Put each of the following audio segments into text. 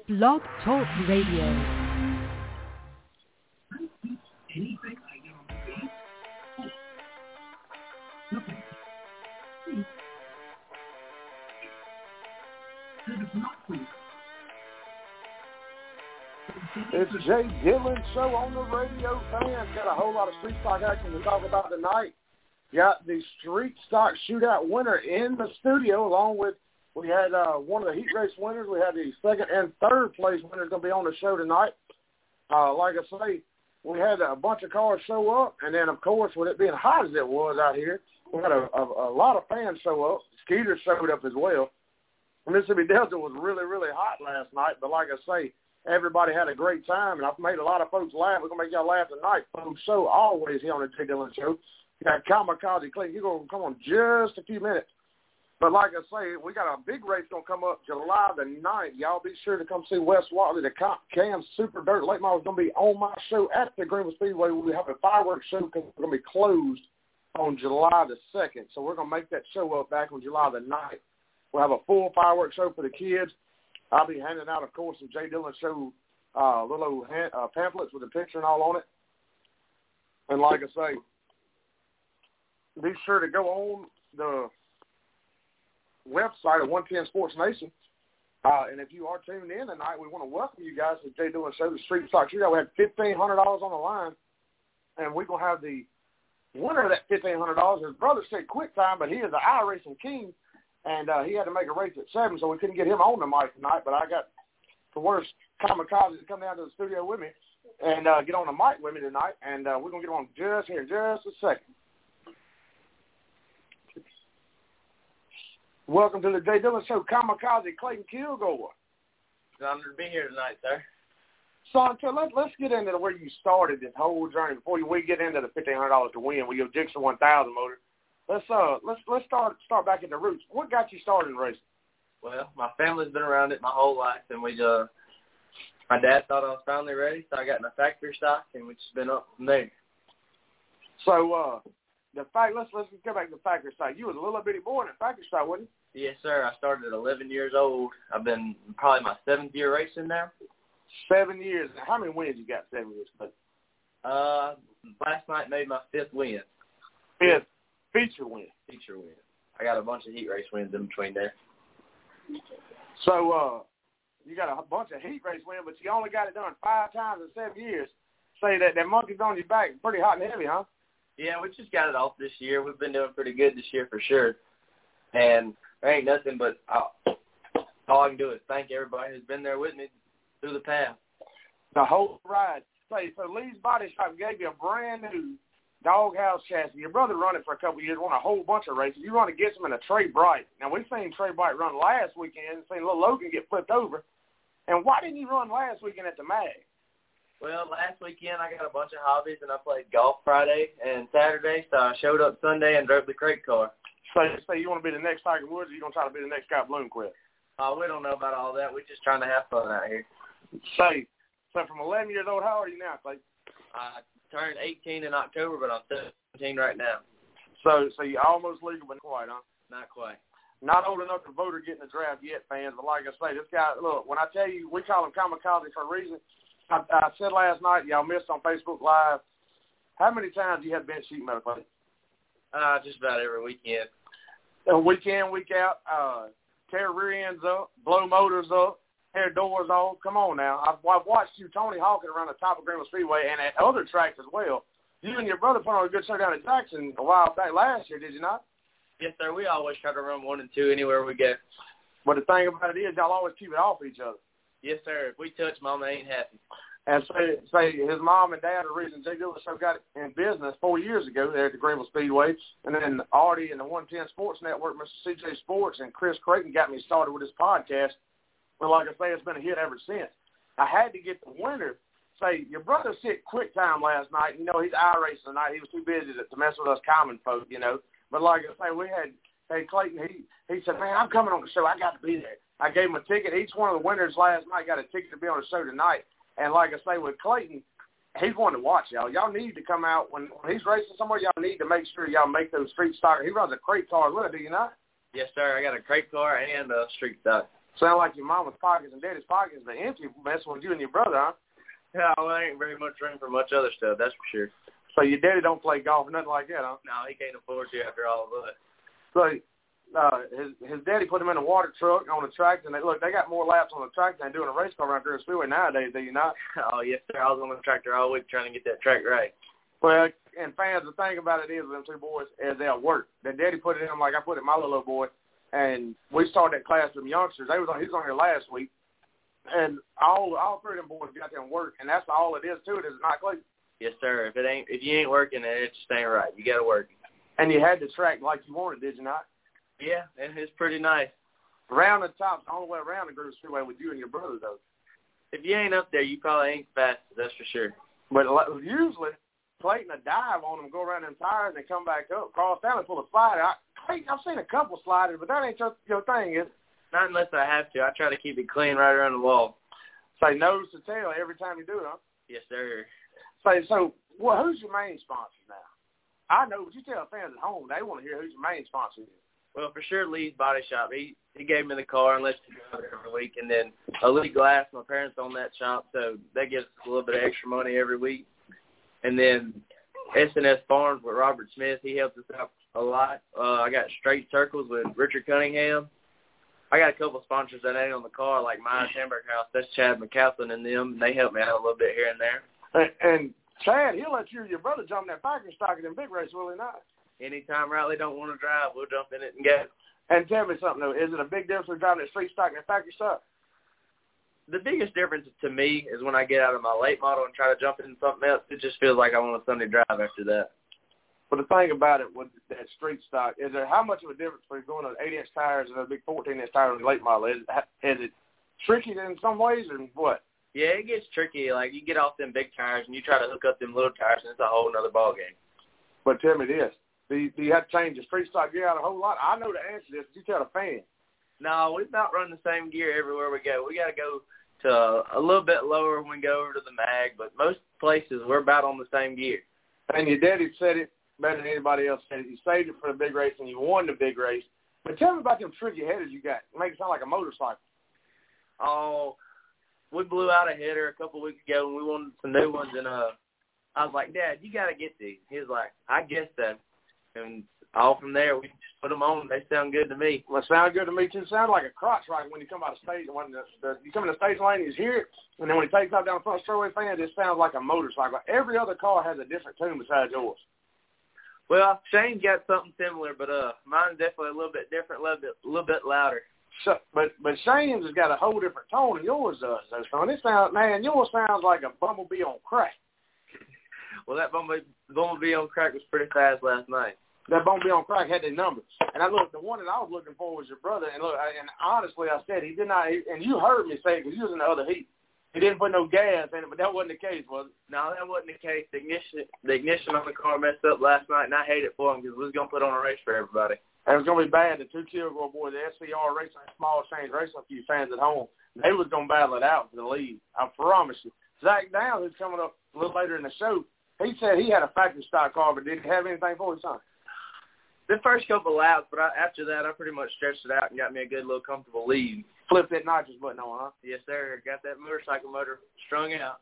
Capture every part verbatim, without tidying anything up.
Blog Talk Radio. It's Jay Dillon Show on the radio, fans. Got a whole lot of street stock action to talk about tonight. Got the street stock shootout winner in the studio, along with, we had uh, one of the heat race winners. We had the second and third place winners going to be on the show tonight. Uh, like I say, we had a bunch of cars show up, and then, of course, with it being hot as it was out here, we had a, a, a lot of fans show up. Skeeters showed up as well. Mississippi Delta was really, really hot last night, but like I say, everybody had a great time, and I've made a lot of folks laugh. We're going to make y'all laugh tonight, folks. So always here on the Jay Dillon Show. You got Kamikaze Clayton. You're going to come on just a few minutes. But like I say, we got a big race going to come up July the ninth. Y'all be sure to come see Wes Watley. The Cam Super Dirt Late Model is going to be on my show at the Greenville Speedway. We have a fireworks show because we're going to be closed on July the second. So we're going to make that show up back on July the ninth. We'll have a full fireworks show for the kids. I'll be handing out, of course, some Jay Dillon Show uh, little hand, uh, pamphlets with a picture and all on it. And like I say, be sure to go on the website of one ten Sports Nation. Uh, and if you are tuned in tonight, we want to welcome you guys to Jay Dillon Show, the Street Stock Shootout. We had fifteen hundred dollars on the line, and we're going to have the winner of that fifteen hundred dollars. His brother said quick time, but he is the iRacing king. And uh, he had to make a race at seven, so we couldn't get him on the mic tonight. But I got the worst Kamikaze to come down to the studio with me and uh, get on the mic with me tonight. And uh, we're going to get on just here in just a second. Welcome to the Jay Dillon Show, Kamikaze Clayton Kilgore. It's an honor to be here tonight, sir. Son, so let, let's get into where you started this whole journey before we get into the fifteen hundred dollars to win with your Dixon one thousand motor. Let's uh let's let's start start back at the roots. What got you started in racing? Well, my family's been around it my whole life, and we uh my dad thought I was finally ready, so I got in a factory stock, and we've just been up from there. So uh, the fact let's let's go back to the factory stock. You was a little bitty boy in the factory stock, wasn't you? Yes, sir. I started at eleven years old. I've been probably my seventh year racing now. Seven years. How many wins you got? Seven years. Uh, last night made my fifth win. Fifth. Feature win. Feature win. I got a bunch of heat race wins in between there. So uh, you got a bunch of heat race wins, but you only got it done five times in seven years. Say that that monkey's on your back, pretty hot and heavy, huh? Yeah, we just got it off this year. We've been doing pretty good this year for sure. And there ain't nothing but uh, all I can do is thank everybody who's been there with me through the path. The whole ride. Say, so Lee's Body Shop gave you a brand new doghouse chassis. Your brother run it for a couple of years, won a whole bunch of races. You run against him in a Trey Bright. Now, we've seen Trey Bright run last weekend, seen little Logan get flipped over. And why didn't you run last weekend at the Mag? Well, last weekend I got a bunch of hobbies, and I played golf Friday and Saturday, so I showed up Sunday and drove the crate car. So, so you want to be the next Tiger Woods, or you going to try to be the next Scott Bloomquist? Uh, we don't know about all that. We're just trying to have fun out here. Say, so from eleven years old, how old are you now, Clay? I turned eighteen in October, but I'm seventeen right now. So so you're almost legal, but not quite, huh? Not quite. Not old enough to vote or get in the draft yet, fans. But like I say, this guy, look, when I tell you, we call him Kamikaze for a reason. I, I said last night, y'all missed on Facebook Live, how many times do you have bench sheet metal, Clay? Uh, just about every weekend. Uh, week in, week out, uh, tear rear ends up, blow motors up, tear doors off. Come on now. I've, I've watched you, Tony Hawkins, around the top of Greenville Speedway and at other tracks as well. You and your brother put on a good show down at Jackson a while back last year, did you not? Yes, sir. We always try to run one and two anywhere we go. But the thing about it is y'all always keep it off each other. Yes, sir. If we touch, Mama ain't happy. And say, say his mom and dad are the reason Jay Dillon Show got in business four years ago there at the Greenville Speedway. And then Artie and the one ten Sports Network, Mister C J Sports, and Chris Creighton got me started with this podcast. But like I say, it's been a hit ever since. I had to get the winner. Say, your brother sick quick time last night. You know, he's iRacing tonight. He was too busy to, to mess with us common folk, you know. But like I say, we had, hey, Clayton, he, he said, man, I'm coming on the show. I got to be there. I gave him a ticket. Each one of the winners last night got a ticket to be on the show tonight. And like I say, with Clayton, he's one to watch, y'all. Y'all need to come out. When, when he's racing somewhere, y'all need to make sure y'all make those street stock. He runs a crate car as well, do you not? Yes, sir. I got a crate car and a street stock. Sound like your mama's pockets and daddy's pockets are empty messing with you and your brother, huh? Yeah, well, there ain't very much room for much other stuff, that's for sure. So your daddy don't play golf or nothing like that, huh? No, he can't afford to after all of us. So uh, his his daddy put him in a water truck on the track, and they, look, they got more laps on the track than doing a race car around there at Speedway nowadays, do you not? Oh, yes, sir. I was on the tractor all week trying to get that track right. Well, and fans, the thing about it is, them two boys, is they'll work. Their daddy put it in them like I put it in my little boy, and we started that class with them youngsters. They was on, he was on here last week, and all all three of them boys got them work, and that's all it is to it, is it not, Clayton? Yes, sir. If it ain't, if you ain't working, then it just ain't right. You got to work. And you had the track like you wanted, did you not? Yeah, and it's pretty nice. Around the top, the only way around the Grove Speedway with you and your brother, though. If you ain't up there, you probably ain't fast, that's for sure. But usually, Clayton will dive on them, go around them tires, and come back up, cross down and pull a slider. I, Clayton, I've seen a couple sliders, but that ain't your, your thing, is it? Not unless I have to. I try to keep it clean right around the wall. Say nose to tail every time you do it, huh? Yes, sir. Say, so, well, who's your main sponsor now? I know, but you tell fans at home, they want to hear who's your main sponsor is. Well, for sure, Lee's Body Shop. He he gave me the car and lets me drive it every week. And then Elite Glass, my parents own that shop, so they give us a little bit of extra money every week. And then S and S Farms with Robert Smith, he helps us out a lot. Uh, I got Straight Circles with Richard Cunningham. I got a couple of sponsors that ain't on the car, like Myers Hamburger House. That's Chad McCaslin and them. And they help me out a little bit here and there. And, and Chad, he'll let you or your brother jump in that factory stock in them big race, will he not? Anytime Riley don't want to drive, we'll jump in it and go. And tell me something, though. Is it a big difference driving that street stock and that factory stock? The biggest difference to me is when I get out of my late model and try to jump into something else, it just feels like I want a Sunday drive after that. But the thing about it with that street stock, is there how much of a difference between going on eight-inch tires and a big fourteen-inch tire on the late model? Is, is it tricky in some ways or what? Yeah, it gets tricky. Like, you get off them big tires and you try to hook up them little tires, and it's a whole other ballgame. But tell me this. Do you, do you have to change the street stock gear out a whole lot? I know the answer to this, but you tell the fan. No, we about run the same gear everywhere we go. We got to go to a little bit lower when we go over to the mag, but most places we're about on the same gear. And your daddy said it better than anybody else said it. You saved it for the big race and you won the big race. But tell me about them tricky headers you got. Make it sound like a motorcycle. Oh, we blew out a header a couple weeks ago and we wanted some new ones, and uh, I was like, Dad, you got to get these. He was like, I guess so. And all from there, we just put them on. They sound good to me. Well, sound good to me, too. Sound like a crotch ride when you come out of stage. When the, the, you come in the stage lane, you hear it. And then when he takes off down the front straightaway fan, it sounds like a motorcycle. Every other car has a different tune besides yours. Well, Shane's got something similar, but uh, mine's definitely a little bit different, a little bit, a little bit louder. So, but but Shane's has got a whole different tone than yours does, though, son. It sounds, man, yours sounds like a bumblebee on crack. Well, that bumblebee, bumblebee on crack was pretty fast last night. That bumblebee on crack had the numbers. And I look, the one that I was looking for was your brother. And look, I, and honestly, I said he did not, and you heard me say it because you was in the other heat. He didn't put no gas in it, but that wasn't the case, was it? No, that wasn't the case. The ignition, the ignition on the car messed up last night, and I hate it for him because we was going to put on a race for everybody. It was going to be bad. The two Kilgore boys, the S C R Racing, Small Change Racing, a few fans at home, they was going to battle it out for the lead. I promise you. Zach Downs, who's coming up a little later in the show, he said he had a factory stock car, but didn't have anything for his son. The first couple laps, but I, after that, I pretty much stretched it out and got me a good little comfortable lead. Flipped that nitrous button on, huh? Yes, sir. Got that motorcycle motor strung out.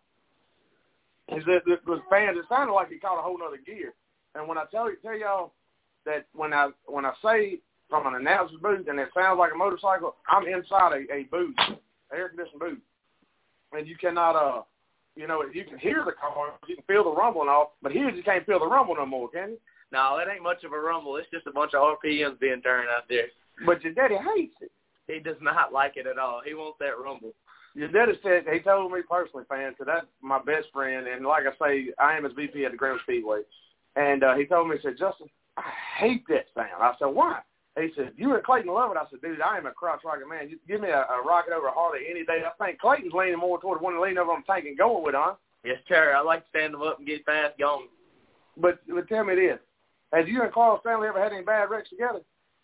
Is it, it was fans? It sounded like he caught a whole other gear. And when I tell you, tell y'all that when I when I say from an announcer's booth and it sounds like a motorcycle, I'm inside a, a booth, an air conditioned booth, and you cannot, uh, you know, you can hear the car, you can feel the rumble and all, but here you can't feel the rumble no more, can you? No, it ain't much of a rumble. It's just a bunch of R P Ms being turned out there. But your daddy hates it. He does not like it at all. He wants that rumble. Your daddy said, he told me personally, fans, because that's my best friend, and like I say, I am his V P at the Graham Speedway. And uh, he told me, he said, Justin, I hate that sound. I said, why? He said, you and Clayton love it. I said, dude, I am a crotch rocket man. You give me a, a rocket over a Harley any day. I think Clayton's leaning more toward the one leaning over on the tank and going with, huh? Yes, sir. I like to stand them up and get fast going. But, but tell me this. Has you and Carl Stanley ever had any bad wrecks together?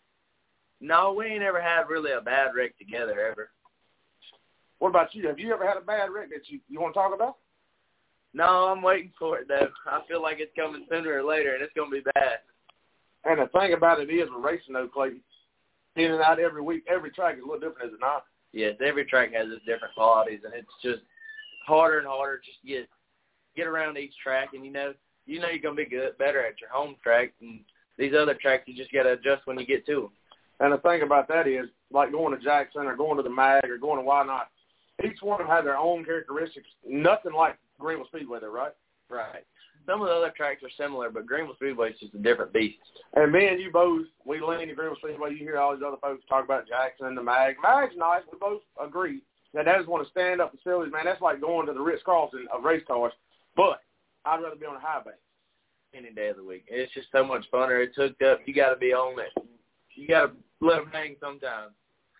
No, we ain't ever had really a bad wreck together ever. What about you? Have you ever had a bad wreck that you, you want to talk about? No, I'm waiting for it, though. I feel like it's coming sooner or later, and it's going to be bad. And the thing about it is with racing, though, Clayton, in and out every week, every track is a little different, is it not? Yes, every track has its different qualities, and it's just harder and harder just to get get around each track. And you know, you know you're gonna be good, better at your home track, and these other tracks you just gotta adjust when you get to them. And the thing about that is, like going to Jackson or going to the Mag or going to Why Not, each one of them have their own characteristics. Nothing like Greenville Speedway, though, right? Right. Some of the other tracks are similar, but Greenville Speedway is just a different beast. And me and you both, we lean to Greenville Speedway. You hear all these other folks talk about Jackson and the Mag. Mag's nice. We both agree that that is one of stand-up facilities, man. That's like going to the Ritz-Carlton of race cars. But I'd rather be on a high bank. Any day of the week. It's just so much funner. It's hooked up. You got to be on it. You got to let them hang sometimes.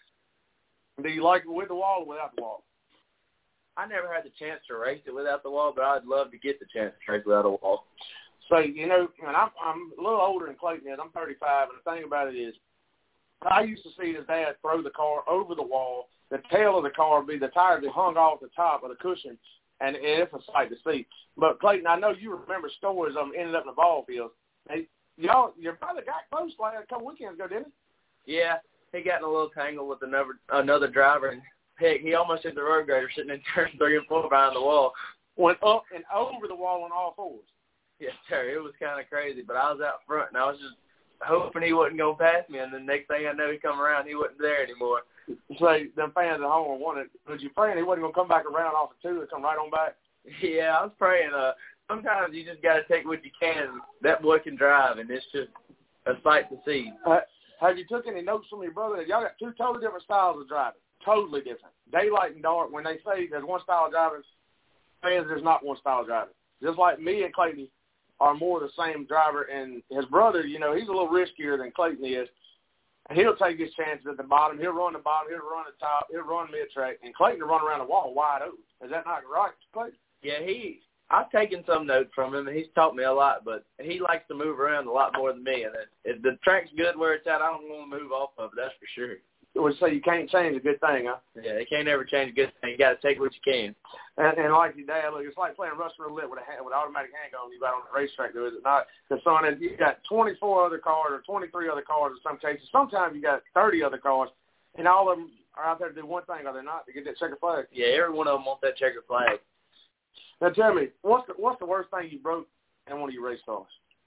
Do you like it with the wall or without the wall? I never had the chance to race it without the wall, but I'd love to get the chance to race without a wall. So, you know, and I'm, I'm a little older than Clayton is. I'm thirty-five, and the thing about it is I used to see his dad throw the car over the wall. The tail of the car would be the tires that hung off the top of the cushion, and it's a sight to see. But, Clayton, I know you remember stories of them ending up in the ball field. Hey, y'all, your brother got close like a couple weekends ago, didn't he? Yeah, he got in a little tangle with another another driver, and heck, he almost hit the road grader sitting in turn three and four behind the wall. Went up and over the wall on all fours. Yes, sir. It was kind of crazy, but I was out front, and I was just hoping he wasn't going to pass me, and the next thing I know, he come around, he wasn't there anymore. So them fans at home wanted, was you praying he wasn't going to come back around off the two and come right on back? Yeah, I was praying. Uh, sometimes you just got to take what you can. That boy can drive, and it's just a sight to see. Uh, have you took any notes from your brother? Y'all got two totally different styles of driving. Totally different. Daylight and dark. When they say there's one style of driving, fans, there's not one style of driving. Just like me and Clayton are more the same driver, and his brother, you know, he's a little riskier than Clayton is. He'll take his chances at the bottom. He'll run the bottom. He'll run the top. He'll run mid-track. And Clayton will run around the wall wide open. Is that not right, Clayton? Yeah, he. I've taken some notes from him, and he's taught me a lot, but he likes to move around a lot more than me. And if the track's good where it's at, I don't want to move off of it, that's for sure. Would say you can't change a good thing, huh? Yeah, you can't ever change a good thing. You got to take what you can. And, and like your dad, look, it's like playing Russian roulette with a hand, with an automatic handgun you got on the racetrack, though, is it not? Because, son, you got twenty-four other cars or twenty-three other cars in some cases. Sometimes you got thirty other cars, and all of them are out there to do one thing, are they not? To get that checkered flag. Yeah, every one of them wants that checkered flag. Now, tell me, what's the, what's the worst thing you broke in one of your race cars?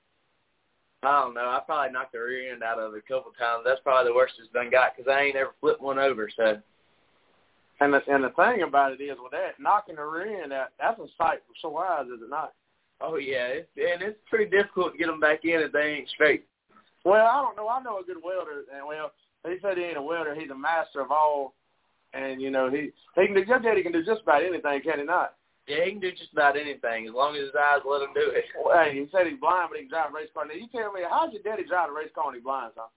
I don't know. I probably knocked the rear end out of it a couple times. That's probably the worst it's done got because I ain't ever flipped one over. So, and the and the thing about it is with that knocking the rear end out, that's a sight for sore eyes, is it not? Oh yeah, it's, and it's pretty difficult to get them back in if they ain't straight. Well, I don't know. I know a good welder, and well, he said he ain't a welder. He's a master of all, and you know he he can do. Your daddy can do just about anything, can he not? Yeah, he can do just about anything as long as his eyes let him do it. Well, hey, he said he's blind, but he can drive a race car. Now, you tell me, how's your daddy drive a race car when he's blind, son?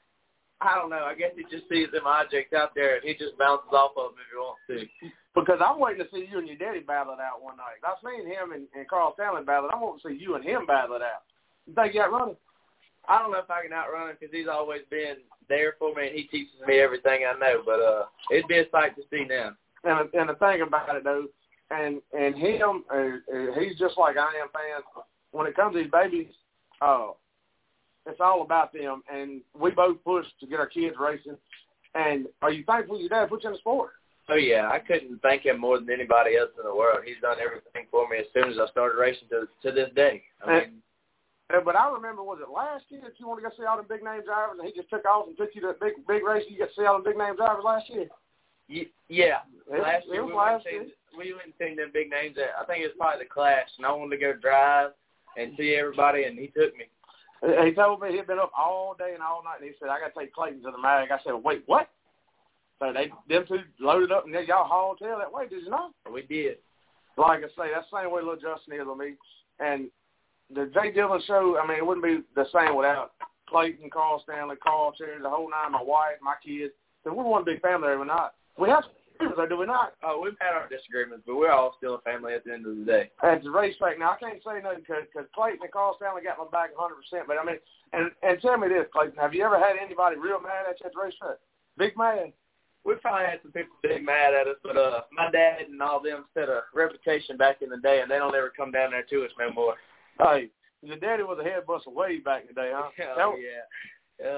I don't know. I guess he just sees them objects out there, and he just bounces off of them if he wants to. Because I'm waiting to see you and your daddy battle it out one night. I've seen him and, and Carl Stanley battle it. I'm wanting to see you and him battle it out. You think you outrun him? I don't know if I can outrun him because he's always been there for me, and he teaches me everything I know. But uh, it'd be a sight to see now. And, and the thing about it, though, And and him, uh, uh, he's just like I am, fans. When it comes to these babies, uh, it's all about them. And we both push to get our kids racing. And are you thankful your dad put you in the sport? Oh, yeah. I couldn't thank him more than anybody else in the world. He's done everything for me as soon as I started racing to to this day. I mean, and, uh, but I remember, was it last year that you wanted to go see all the big-name drivers, and he just took off and took you to a big, big race, you got to see all the big-name drivers last year? Yeah. It, last year, we went and seen we went and seen them big names. At, I think it was probably the Clash, and I wanted to go drive and see everybody, and he took me. He told me he'd been up all day and all night, and he said, I got to take Clayton to the mag. I said, wait, what? So they them two loaded up, and then y'all hauled tail that way, did you know? We did. Like I say, that's the same way little Justin is with me. And the Jay Dillon show, I mean, it wouldn't be the same without Clayton, Carl Stanley, Carl Cherry, the whole nine, my wife, my kids. So we're one big family, are we not? We have or do we not? Oh, we've had our disagreements, but we're all still a family at the end of the day. At the racetrack, now I can't say nothing because Clayton and Carl Stanley got my back one hundred percent. But I mean, and and tell me this, Clayton, have you ever had anybody real mad at you at the racetrack? Big mad? We've probably had some people big mad at us, but uh, my dad and all them set a reputation back in the day, and they don't ever come down there to us no more. Hey, your daddy was a head buster way back in the day, huh? Oh, yeah. Uh,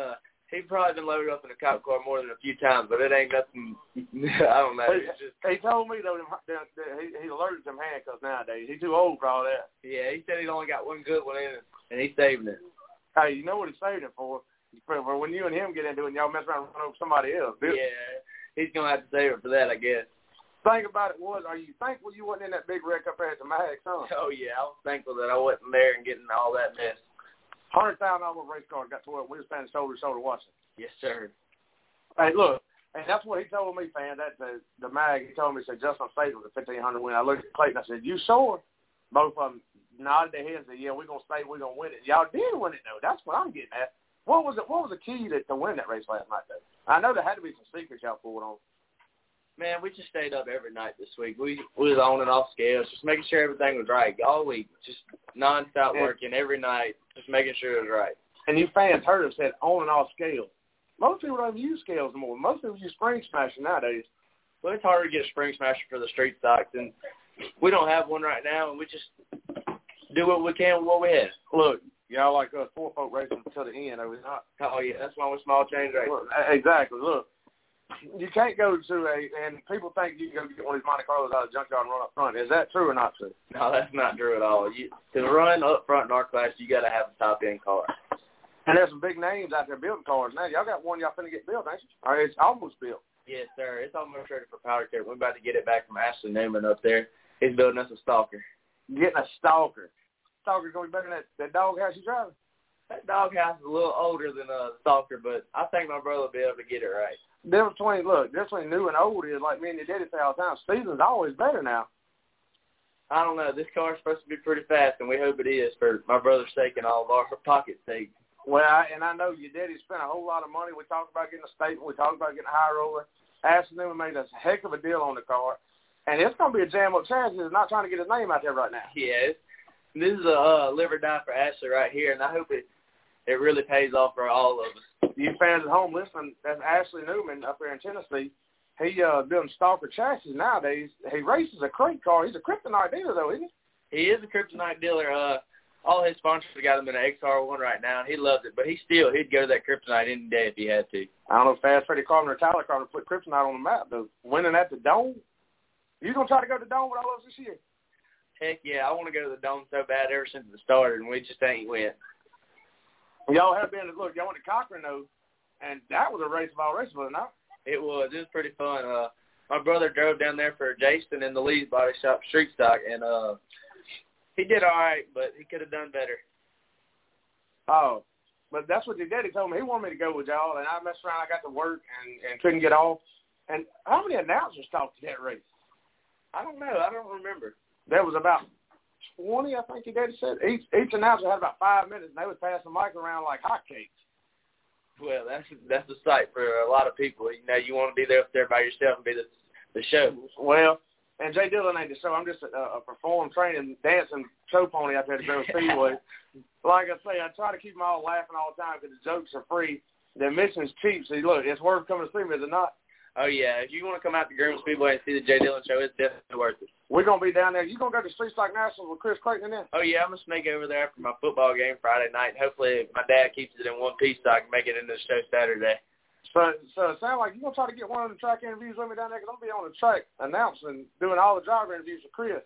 He probably been loaded up in a cop car more than a few times, but it ain't nothing. I don't know. He, just, he told me though that, that, that he, he's allergic to them handcuffs nowadays. He's too old for all that. Yeah, he said he's only got one good one in it, and he's saving it. Hey, you know what he's saving it for? For, for when you and him get into it, and y'all mess around and run over somebody else. Bill, yeah, he's gonna have to save it for that, I guess. Thing about it was, are you thankful you wasn't in that big wreck up there at the Mag, son? Oh yeah, I was thankful that I wasn't there and getting all that mess. Hundred thousand dollar race car got to where we were standing shoulder to shoulder watching. Yes, sir. Hey, look, and that's what he told me, fan. That the the Mag, he told me, he said Justin State was a fifteen hundred win. I looked at Clayton, I said, you sure? Both of them nodded their heads and said, yeah, we're gonna stay, we're gonna win it. Y'all did win it though. That's what I'm getting at. What was it? What was the key to, to win that race last night though? I know there had to be some secrets y'all pulled on. Man, we just stayed up every night this week. We, we was on and off scales, just making sure everything was right all week. Just nonstop and, working every night, just making sure it was right. And you fans heard him said on and off scales. Most people don't use scales anymore. Most people use spring smashing nowadays. Well, it's hard to get a spring smasher for the street stocks, and we don't have one right now, and we just do what we can with what we have. Look, y'all like us four folk racing until the end, are we not? Oh, yeah, that's why we're small change racing. Look, exactly. Look, you can't go to a, and people think you can go get one of these Monte Carlos out of the junkyard and run up front. Is that true or not true? No, that's not true at all. You, to run up front in our class, you got to have a top-end car. And there's some big names out there building cars now. Y'all got one y'all finna get built, ain't you? Or it's almost built. Yes, sir. It's almost ready for powder coat. We're about to get it back from Ashley Newman up there. He's building us a stalker. Getting a stalker. Stalker's going to be better than that, that doghouse you driving. That doghouse is a little older than a stalker, but I think my brother will be able to get it right. The difference between, look, the difference between new and old is like me and your daddy say all the time, season's always better now. I don't know. This car's supposed to be pretty fast, and we hope it is for my brother's sake and all of our pocket's sake. Well, I, and I know your daddy spent a whole lot of money. We talked about getting a statement. We talked about getting a high roller. Ashley Newman made a heck of a deal on the car. And it's going to be a jam-up chance. He's not trying to get his name out there right now. Yeah, this is a uh, live or die for Ashley right here, and I hope it it really pays off for all of us. You fans at home listening, that's Ashley Newman up there in Tennessee. He uh, building stalker chassis nowadays. He races a crate car. He's a kryptonite dealer, though, isn't he? He is a kryptonite dealer. Uh, all his sponsors got him in an X R one right now, and he loves it. But he still, he'd go to that kryptonite any day if he had to. I don't know if Fast Freddie Carpenter or Tyler Carpenter put kryptonite on the map, though. Winning at the Dome? You going to try to go to the Dome with all of us this year? Heck yeah, I want to go to the Dome so bad ever since it started, and we just ain't went. Y'all have been, look, y'all went to Cochran, though, and that was a race of all races, was it not? It was. It was pretty fun. Uh, my brother drove down there for Jason in the Lee's Body Shop Street Stock, and uh, he did all right, but he could have done better. Oh, but that's what your daddy told me. He wanted me to go with y'all, and I messed around. I got to work and, and couldn't get off. And how many announcers talked to that race? I don't know. I don't remember. There was about twenty, I think your daddy said. Each each announcer had about five minutes, and they would pass the mic around like hotcakes. Well, that's that's a sight for a lot of people. You know, you want to be there up there by yourself and be the the show. Well, and Jay Dillon ain't the show. I'm just a, a perform, training, dancing show pony out there to go Speedway. Like I say, I try to keep them all laughing all the time because the jokes are free. The admission's cheap. So, look, it's worth coming to see me, is it not? Oh, yeah. If you want to come out to Greenville Speedway and see the Jay Dillon show, it's definitely worth it. We're going to be down there. You going to go to Street Stock Nationals with Chris Clayton in there? Oh, yeah. I'm going to sneak over there for my football game Friday night. Hopefully my dad keeps it in one piece so I can make it into the show Saturday. So, so it sounds like you're going to try to get one of the track interviews with me down there because I'm going to be on the track announcing, doing all the driver interviews for Chris.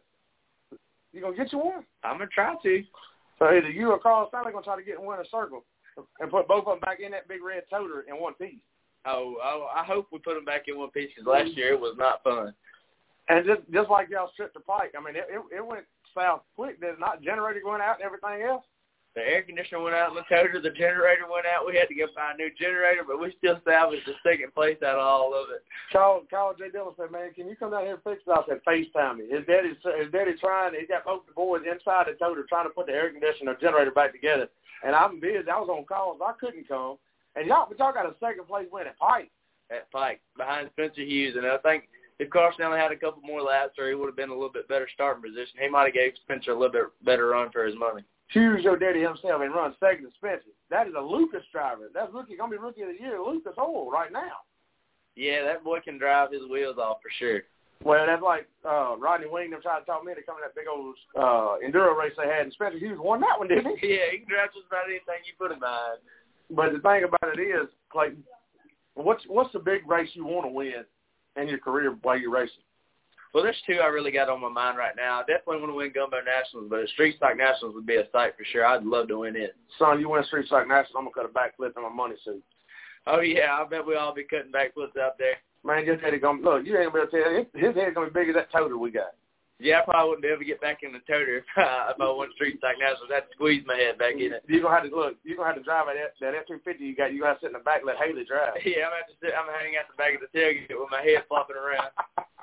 You going to get you one? I'm going to try to. So either you or Carl Stanley going to try to get in Winter Circle and put both of them back in that big red toter in one piece. Oh, oh, I hope we put them back in one piece because last year it was not fun. And just just like y'all stripped the Pike, I mean, it, it, it went south quick. Did not generator going out and everything else? The air conditioner went out in the toter. The generator went out. We had to go buy a new generator, but we still salvaged the second place out of all of it. Call, call Jay Dillon said, man, can you come down here and fix it? I said, FaceTime me. His daddy's, his daddy trying, he got both the boys inside the toter trying to put the air conditioner generator back together. And I'm busy. I was on calls. I couldn't come. And y'all, but y'all got a second place win at Pike. At Pike, behind Spencer Hughes. And I think if Carson only had a couple more laps or he would have been a little bit better starting position, he might have gave Spencer a little bit better run for his money. Hughes, your daddy himself, and run second to Spencer. That is a Lucas driver. That's rookie, going to be rookie of the year, Lucas Oil, right now. Yeah, that boy can drive his wheels off for sure. Well, that's like uh, Rodney Wing them trying to talk me into coming to that big old uh, enduro race they had, and Spencer Hughes won that one, didn't he? Yeah, he can drive just about anything you put him behind. But the thing about it is, Clayton, what's what's the big race you want to win in your career while you're racing? Well, there's two I really got on my mind right now. I definitely want to win Gumbo Nationals, but a Street Stock Nationals would be a sight for sure. I'd love to win it. Son, you win Street Stock Nationals, I'm going to cut a backflip in my money suit. Oh, yeah, I bet we'll all be cutting backflips out there. Man, your head going to, look, you ain't going to be able to tell, his head's going to be big as that toter we got. Yeah, I probably wouldn't be able to get back in the toter if, uh, if I won Street Stock Nationals. I'd have to squeeze my head back in it. You're going to have to, look, you're going to have to drive that, that F two fifty you got. You're going to have to sit in the back and let Haley drive. Yeah, I'm going to have to sit, I'm going to hang out the back of the tailgate with my head flopping around.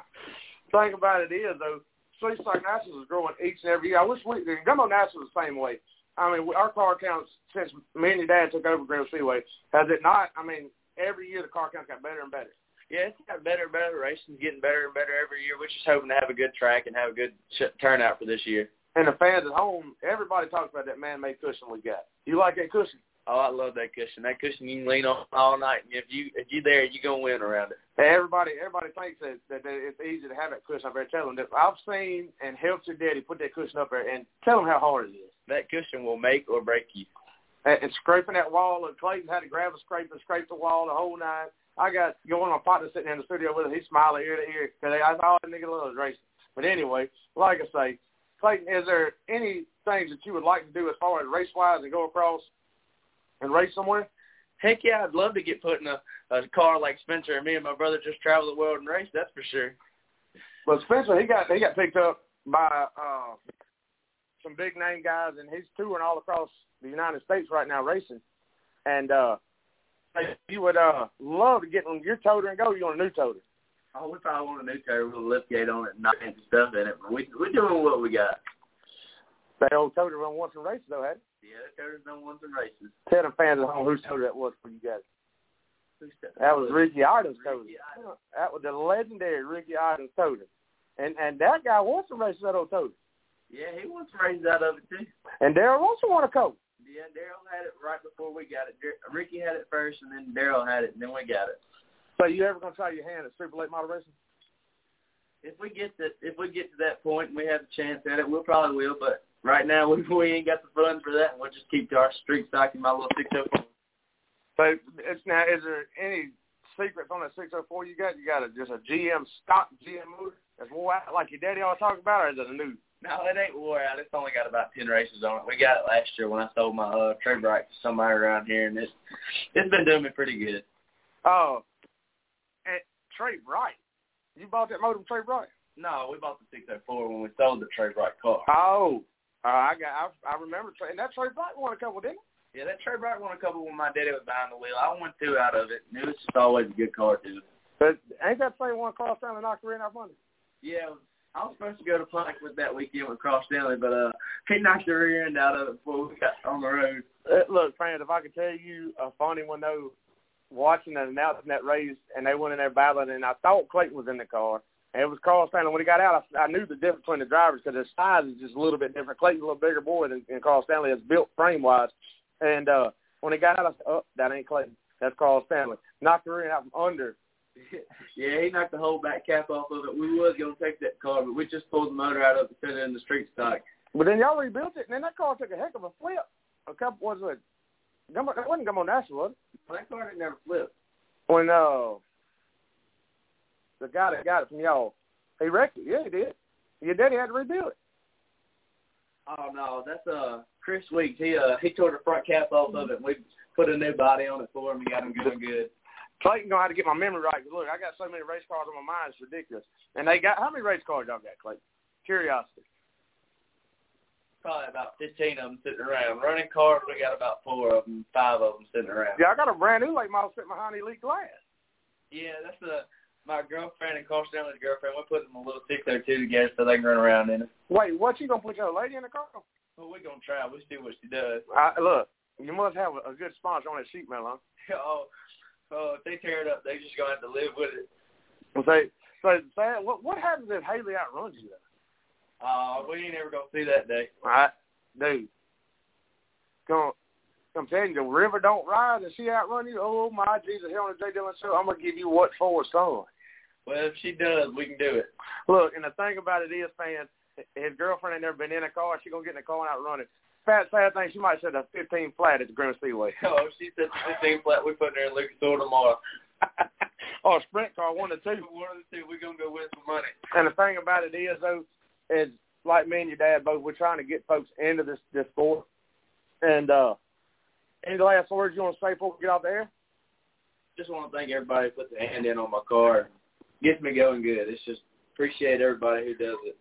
Thing about it is, though, Street Stock Nationals is growing each and every year. I wish we, the Gumbo Nationals is the same way. I mean, our car counts, since me and your dad took over Greenville Speedway, has it not? I mean, every year the car counts got better and better. Yeah, it's got better and better. Racing's getting better and better every year. We're just hoping to have a good track and have a good sh- turnout for this year. And the fans at home, everybody talks about that man-made cushion we got. You like that cushion? Oh, I love that cushion. That cushion you can lean on all night, and if you if you there, you gonna win around it. Everybody, everybody thinks that, that, that it's easy to have that cushion up there. Tell them that I've seen and helped your daddy put that cushion up there, and tell them how hard it is. That cushion will make or break you. And, and scraping that wall, and Clayton had to grab a scraper and scrape the wall the whole nine. I got one of my partners sitting in the studio with us. He's smiling ear to ear because that's all that nigga loves racing. But anyway, like I say, Clayton, is there any things that you would like to do as far as race-wise and go across and race somewhere? Heck yeah, I'd love to get put in a, a car like Spencer and me and my brother just travel the world and race, that's for sure. Well, Spencer, he got he got picked up by uh, some big-name guys, and he's touring all across the United States right now racing. And uh, you would uh, love to get on your toter and go. You want a new toter? Oh, we probably want a new toter with a lift gate on it and not fancy stuff in it. But we, we're doing what we got. That old toter run won some races, though, hadn't it? Yeah, that toter's done won some races. Tell them fans at home whose toter that was for you guys. Who's that? That was Ricky Iden's toter. Ricky Iden. That was the legendary Ricky Iden's toter. And and that guy won some races that old toter. Yeah, he won some races out of it, too. And Darryl also won a coat. Yeah, Darryl had it right before we got it. Ricky had it first, and then Darryl had it, and then we got it. So you ever gonna try your hand at Super Late Model Racing? If we get to if we get to that point and we have a chance at it, we'll probably will. But right now we we ain't got the funds for that, and we'll just keep to our street stock in my little six oh four. So it's now, is there any secrets on that six oh four you got? You got a, just a G M stock G M motor that's wore out like your daddy always talk about, or is it a new? No, it ain't wore out. It's only got about ten races on it. We got it last year when I sold my uh, Trey Bright to somebody around here, and it's it's been doing me pretty good. Oh, and Trey Bright, you bought that motor from Trey Bright? No, we bought the six oh four when we sold the Trey Bright car. Oh, uh, I got I, I remember Trey, and that Trey Bright won a couple, didn't he? Yeah, that Trey Bright won a couple when my daddy was behind the wheel. I won two out of it, and it was just always a good car too. But ain't that the same one Carl Stanley knocked her in our money? Yeah. I was supposed to go to Plankford that weekend with Carl Stanley, but uh, he knocked the rear end out of it before we got on the road. Uh, look, fans, if I could tell you a funny one, though, watching and announcing that race, and they went in there battling, and I thought Clayton was in the car, and it was Carl Stanley. When he got out, I, I knew the difference between the drivers because his size is just a little bit different. Clayton's a little bigger boy than, than Carl Stanley is built frame-wise. And uh, when he got out, I said, oh, that ain't Clayton. That's Carl Stanley. Knocked the rear end out from under. Yeah, he knocked the whole back cap off of it. We was going to take that car, but we just pulled the motor out of it and put it in the street stock. But then y'all rebuilt it, and then that car took a heck of a flip. A couple, was it? That wasn't Gumbo National, was it? That car didn't never flip. When uh, the guy that got it from y'all, he wrecked it. Yeah, he did. Your daddy had to rebuild it. Oh, no, that's uh Chris Weeks. He, uh, he tore the front cap off of it, and we put a new body on it for him and got him going good. Clayton gonna have to get my memory right. Cause look, I got so many race cars on my mind, it's ridiculous. And they got how many race cars y'all got, Clayton? Curiosity. Probably about fifteen of them sitting around. Running cars, we got about four of them, five of them sitting around. Yeah, I got a brand new late model sitting behind Elite Glass. Yeah, that's uh, my girlfriend and Carl Stanley's girlfriend. We put them a little six oh two together so they can run around in it. Wait, what, you gonna put your lady in the car? Well, we're gonna try. We'll see what she does. I, look, you must have a, a good sponsor on that sheet metal, huh? oh. Oh, if they tear it up, they just going to have to live with it. Well, say, so, so what, what happens if Haley outruns you, though? Uh, we ain't ever going to see that day. All right, dude. Come, I'm telling you, the river don't rise and she outrun you. Oh, my Jesus, here on the Jay Dillon Show, I'm going to give you what for, son. Well, if she does, we can do it. Look, and the thing about it is, fans, his girlfriend ain't never been in a car. She's going to get in the car and outrun it. fat, sad thing, she might have said a fifteen flat at the Greenwood Speedway. Oh, she said the fifteen flat. We're putting her in Lucas Oil tomorrow. Or a sprint car, one or two. One of the two. We're going to go win some money. And the thing about it is, though, is like me and your dad both, we're trying to get folks into this, this sport. And uh, any last words you want to say before we get off the air? Just want to thank everybody who put their hand in on my car. Gets me going good. It's just appreciate everybody who does it.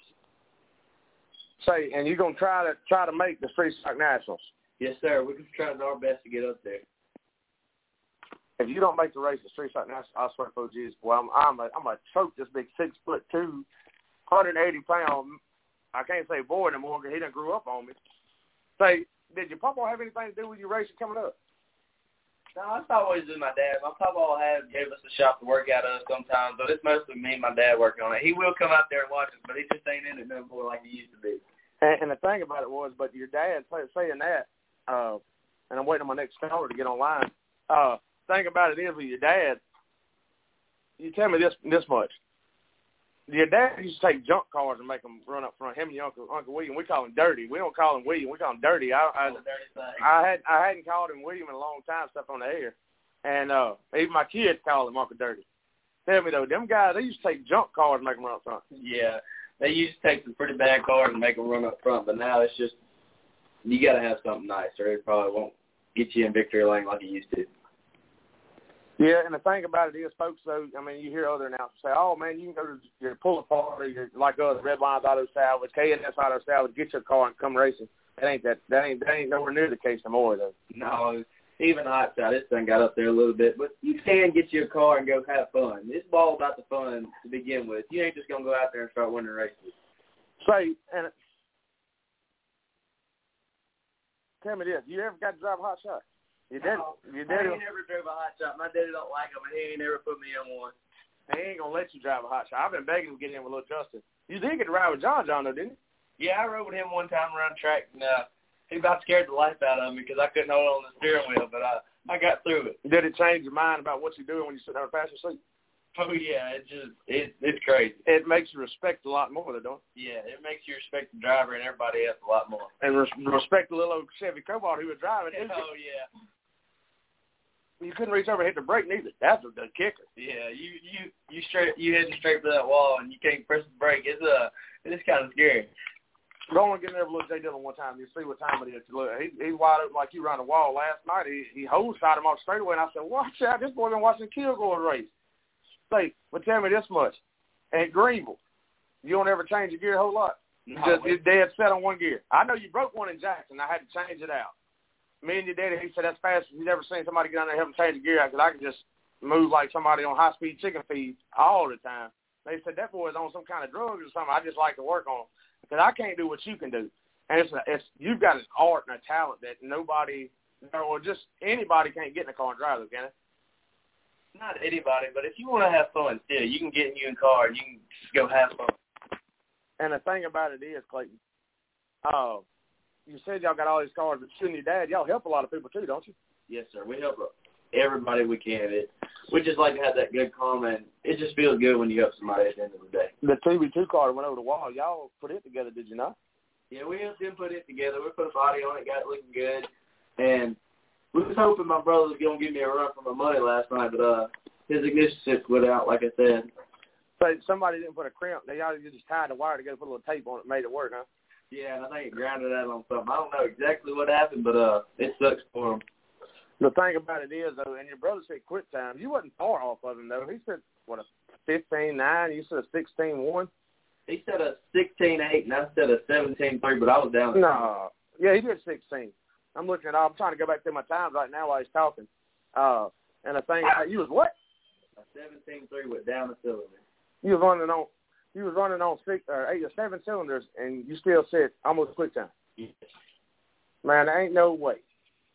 Say, and you're gonna try to try to make the Street Stock Nationals. Yes, sir. We're just trying our best to get up there. If you don't make the race at Street Stock Nationals, I swear to Jesus, boy, I'm I'm a I'm a choke this big six foot two, hundred eighty pound. I can't say boy anymore because he done grew up on me. Say, did your papa have anything to do with your racing coming up? No, it's always been my dad. My papa had gave us a shop to work out of sometimes, but it's mostly me and my dad working on it. He will come out there and watch us, but he just ain't in it no more like he used to be. And, and the thing about it was, but your dad say, saying that, uh, and I'm waiting on my next caller to get online. Uh, thing about it is with your dad, you tell me this this much. Your dad used to take junk cars and make them run up front. Him and your uncle, Uncle William, we call him Dirty. We don't call him William. We call him Dirty. I, I, I had I hadn't called him William in a long time, stuff on the air, and uh, even my kids call him Uncle Dirty. Tell me though, them guys they used to take junk cars and make them run up front. Yeah, they used to take some pretty bad cars and make them run up front, but now it's just you got to have something nice, or it probably won't get you in victory lane like it used to. Yeah, and the thing about it is, folks, though, I mean, you hear other announcers say, oh, man, you can go to your pull-apart or your, like us, Red Lions Auto Salvage, K N S Auto Salvage, get your car and come racing. That ain't that, that ain't that ain't nowhere near the case no more, though. No, even hot side, this thing got up there a little bit, but you can get your car and go have fun. It's all about the fun to begin with. You ain't just going to go out there and start winning races. Say, and tell me this, you ever got to drive a hot shot? Your daddy, no, your daddy, I ain't never drove a hot shot. My daddy don't like them, and he ain't never put me in one. He ain't going to let you drive a hot shot. I've been begging him to get in with little Justin. You did get to ride with John John, though, didn't you? Yeah, I rode with him one time around the track, and uh, he about scared the life out of me because I couldn't hold on the steering wheel, but I, I got through it. Did it change your mind about what you're doing when you sit down in the passenger seat? Oh, yeah, it just, it, it's crazy. It makes you respect a lot more, though, don't it? Yeah, it makes you respect the driver and everybody else a lot more. And res- respect the little old Chevy Cobalt who was driving. Oh, yeah. You couldn't reach over and hit the brake neither. That's the kicker. Yeah, you you you straight you heading straight for that wall and you can't press the brake. It's uh it's kind of scary. Go on and get there with Jay Dillon one time. You see what time it is. Look, he he's wide open like you run the wall. Last night he he hose shot him off straightaway, and I said, "Watch out! This boy been watching Kilgore race." Say, but tell me this much: at Greenville, you don't ever change your gear a whole lot. You No, just, you're dead set on one gear. I know you broke one in Jackson. I had to change it out. Me and your daddy, he said that's fast. He's never seen somebody get down there and help him change the gear out because I can just move like somebody on high-speed chicken feed all the time. They said that boy's on some kind of drugs or something. I just like to work on him because I can't do what you can do. And it's, it's you've got an art and a talent that nobody, or just anybody can't get in a car and drive, can it? Not anybody, but if you want to have fun still, you can get in your car and you can just go have fun. And the thing about it is, Clayton, uh, you said y'all got all these cars, but you and your dad, y'all help a lot of people too, don't you? Yes, sir. We help everybody we can. It, we just like to have that good comment. It just feels good when you help somebody at the end of the day. The T V two car went over the wall. Y'all put it together, did you not? Yeah, we helped him put it together. We put a body on it, got it looking good. And we was hoping my brother was going to give me a run for my money last night, but uh, his ignition switch went out, like I said. So somebody didn't put a crimp. They y'all just tied the wire together, put a little tape on it, made it work, huh? Yeah, and I think it grounded out on something. I don't know exactly what happened, but uh, it sucks for him. The thing about it is, though, and your brother said quit time. You wasn't far off of him, though. He said, what, a fifteen nine? You said a sixteen one? He said a sixteen eight, and I said a seventeen three, but I was down. No. Yeah, he did sixteen. I'm looking at I'm trying to go back through my times right now while he's talking. Uh, and the thing, you was what? A seventeen three with down the cylinder. You was running on, you was running on six or eight or seven cylinders, and you still said almost quick time. Yes. Man, there ain't no way.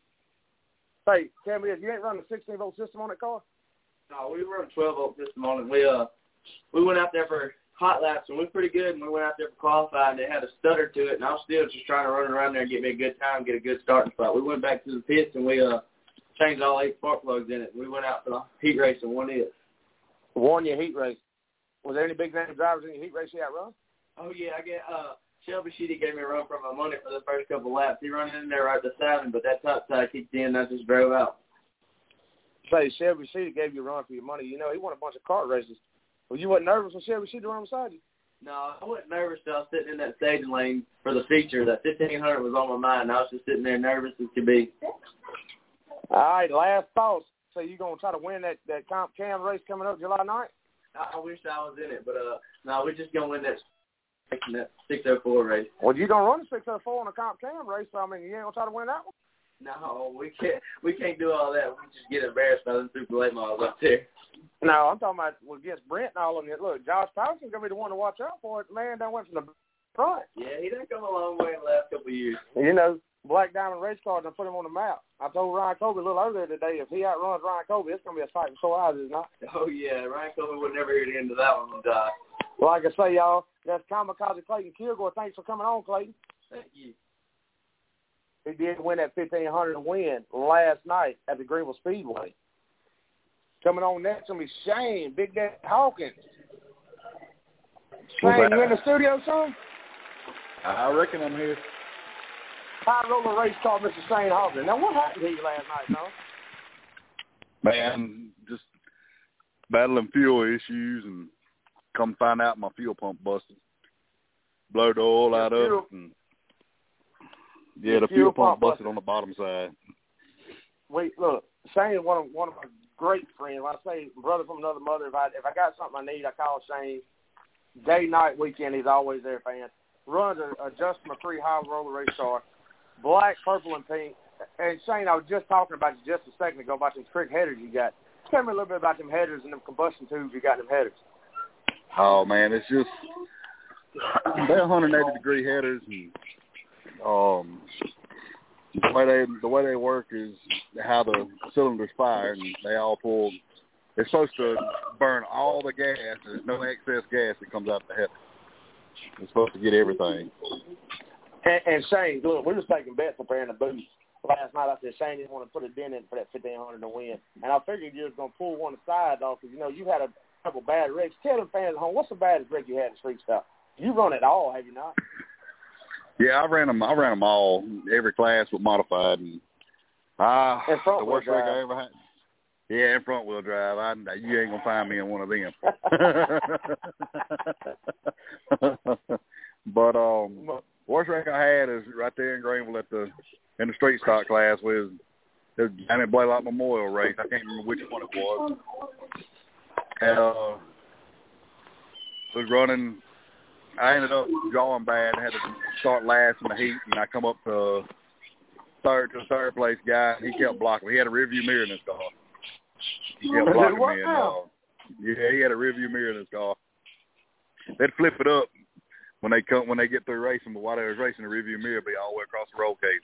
Hey, tell me this, you ain't running a sixteen volt system on that car? No, we run a twelve volt system on it. We uh, we went out there for hot laps, and we were pretty good, and we went out there for qualifying, and it had a stutter to it, and I was still just trying to run around there and get me a good time, get a good starting spot. We went back to the pits, and we uh changed all eight spark plugs in it. We went out for the heat race and won it. Won your heat race. Was there any big name drivers in your heat race you outrun? Oh, yeah, I get uh, Shelby Sheedy gave me a run for my money for the first couple laps. He run in there right to seven, but that top side kicked in, and I just drove out. Say Shelby Sheedy gave you a run for your money. You know, he won a bunch of kart races. Well, you wasn't nervous when Shelby Sheedy ran beside you? No, I wasn't nervous till I was sitting in that staging lane for the feature. That fifteen hundred was on my mind. I was just sitting there nervous as could be. All right, last thoughts. So you going to try to win that, that Comp Cam race coming up July ninth? I, I wish I was in it, but uh, no, we're just going to win that, that six oh four race. Well, you're going to run the six oh four on the Comp Cam race, so, I mean, you ain't going to try to win that one? No, we can't We can't do all that. We just get embarrassed by them super late models up there. No, I'm talking about well, against Brent and all of them. Look, Josh Patterson's going to be the one to watch out for it. Man, that went from the front. Yeah, he done come a long way in the last couple of years. You know, Black Diamond Race Car done put him on the map. I told Ryan Colby a little earlier today, if he outruns Ryan Colby, it's going to be a fight for sore eyes, is it not? Oh, yeah, Ryan Colby would never hear the end of that one, uh, Well, like I say, y'all, that's Kamikaze Clayton Kilgore. Thanks for coming on, Clayton. Thank you. He did win that fifteen hundred win last night at the Greenville Speedway. Coming on next will be Shane, Big Daddy Hawkins. Shane, you in the studio, son? I reckon I'm here. High roller race car, Mister Shane Hawkins. Now, what happened to you last night, no? Man, just battling fuel issues and come find out my fuel pump busted. Blow the oil out of it. And, yeah, the fuel, fuel pump busted, busted on the bottom side. Wait, look, Shane, one of one of my great friends. When I say brother from another mother, if I if I got something I need, I call Shane. Day, night, weekend, he's always there, fan. Runs a, a Justin McCree high roller race car, black, purple, and pink. And Shane, I was just talking about you just a second ago about them trick headers you got. Tell me a little bit about them headers and them combustion tubes you got in them headers. Oh man, it's just they're one hundred eighty degree headers, and um, the way they the way they work is how the cylinders fire, and they all pull. It's supposed to burn all the gas. There's no excess gas that comes out the header. It's supposed to get everything. And, and Shane, look, we was taking bets up there in the booth last night. I said, Shane didn't want to put a dent in for that fifteen hundred to win. And I figured you was going to pull one aside, off because, you know, you had a couple bad wrecks. Tell them fans at home, what's the baddest wreck you had in street style? You run it all, have you not? Yeah, I ran them. I ran them all, every class but modified. And uh, and front the worst wreck I ever had. Yeah, in front wheel drive. I, you ain't gonna find me in one of them. But um, worst wreck I had is right there in Greenville at the in the street stock class with the Janet Blaylock Memorial race. I can't remember which one it was. And uh, was running. I ended up drawing bad. I had to start last in the heat, and I come up to third to the third place guy, and he kept blocking me. He had a rearview mirror in his car. He kept blocking me. And, uh, yeah, he had a rearview mirror in his car. They'd flip it up when they come when they get through racing, but while they was racing, the rearview mirror be all the way across the roll cage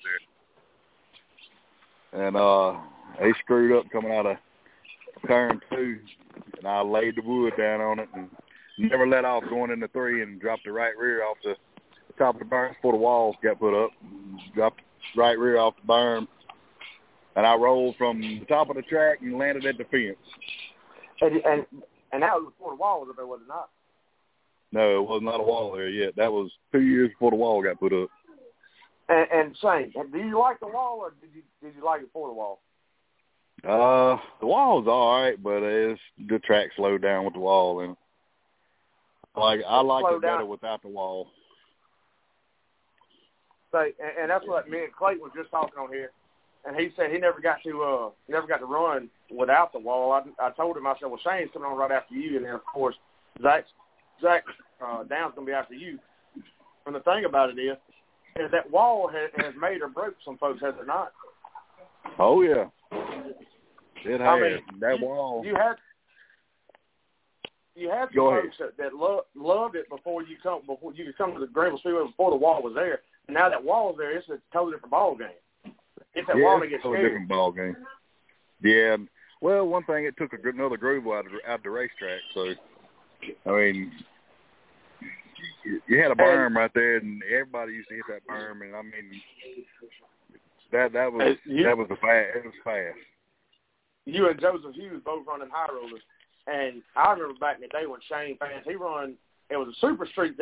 there. And uh, they screwed up coming out of turn two, and I laid the wood down on it and never let off going into three and dropped the right rear off the top of the berm before the walls got put up. Dropped the right rear off the berm. And I rolled from the top of the track and landed at the fence. And and, and that was before the wall was up there, was it not? No, it was not a wall there yet. That was two years before the wall got put up. And, and Shane, do you like the wall or did you did you like it before the wall? Uh, the wall's all right, but it's the track slowed down with the wall, and like I like it better without the wall. So, and, and that's what me and Clayton was just talking on here. And he said he never got to uh never got to run without the wall. I, I told him, I said, well, Shane's coming on right after you, and then of course Zach Zach uh, Down's gonna be after you. And the thing about it is, is that wall has, has made or broke some folks, has it not? Oh yeah, it has. I mean, that you, wall. You had you had some folks that, that lo- loved it before you come before you could come to the Greenville Speedway before the wall was there. And now that wall's there, it's a totally different ball game. It's that yeah, wall that gets it's a scary. different ball game. Yeah. Well, one thing, it took a, another groove out of, out of the racetrack. So, I mean, you, you had a berm and, right there, and everybody used to hit that berm. And I mean, that that was you, that was the fast. It was fast. You and Joseph Hughes both running high rollers, and I remember back in the day when Shane fans he run. It was a super street then,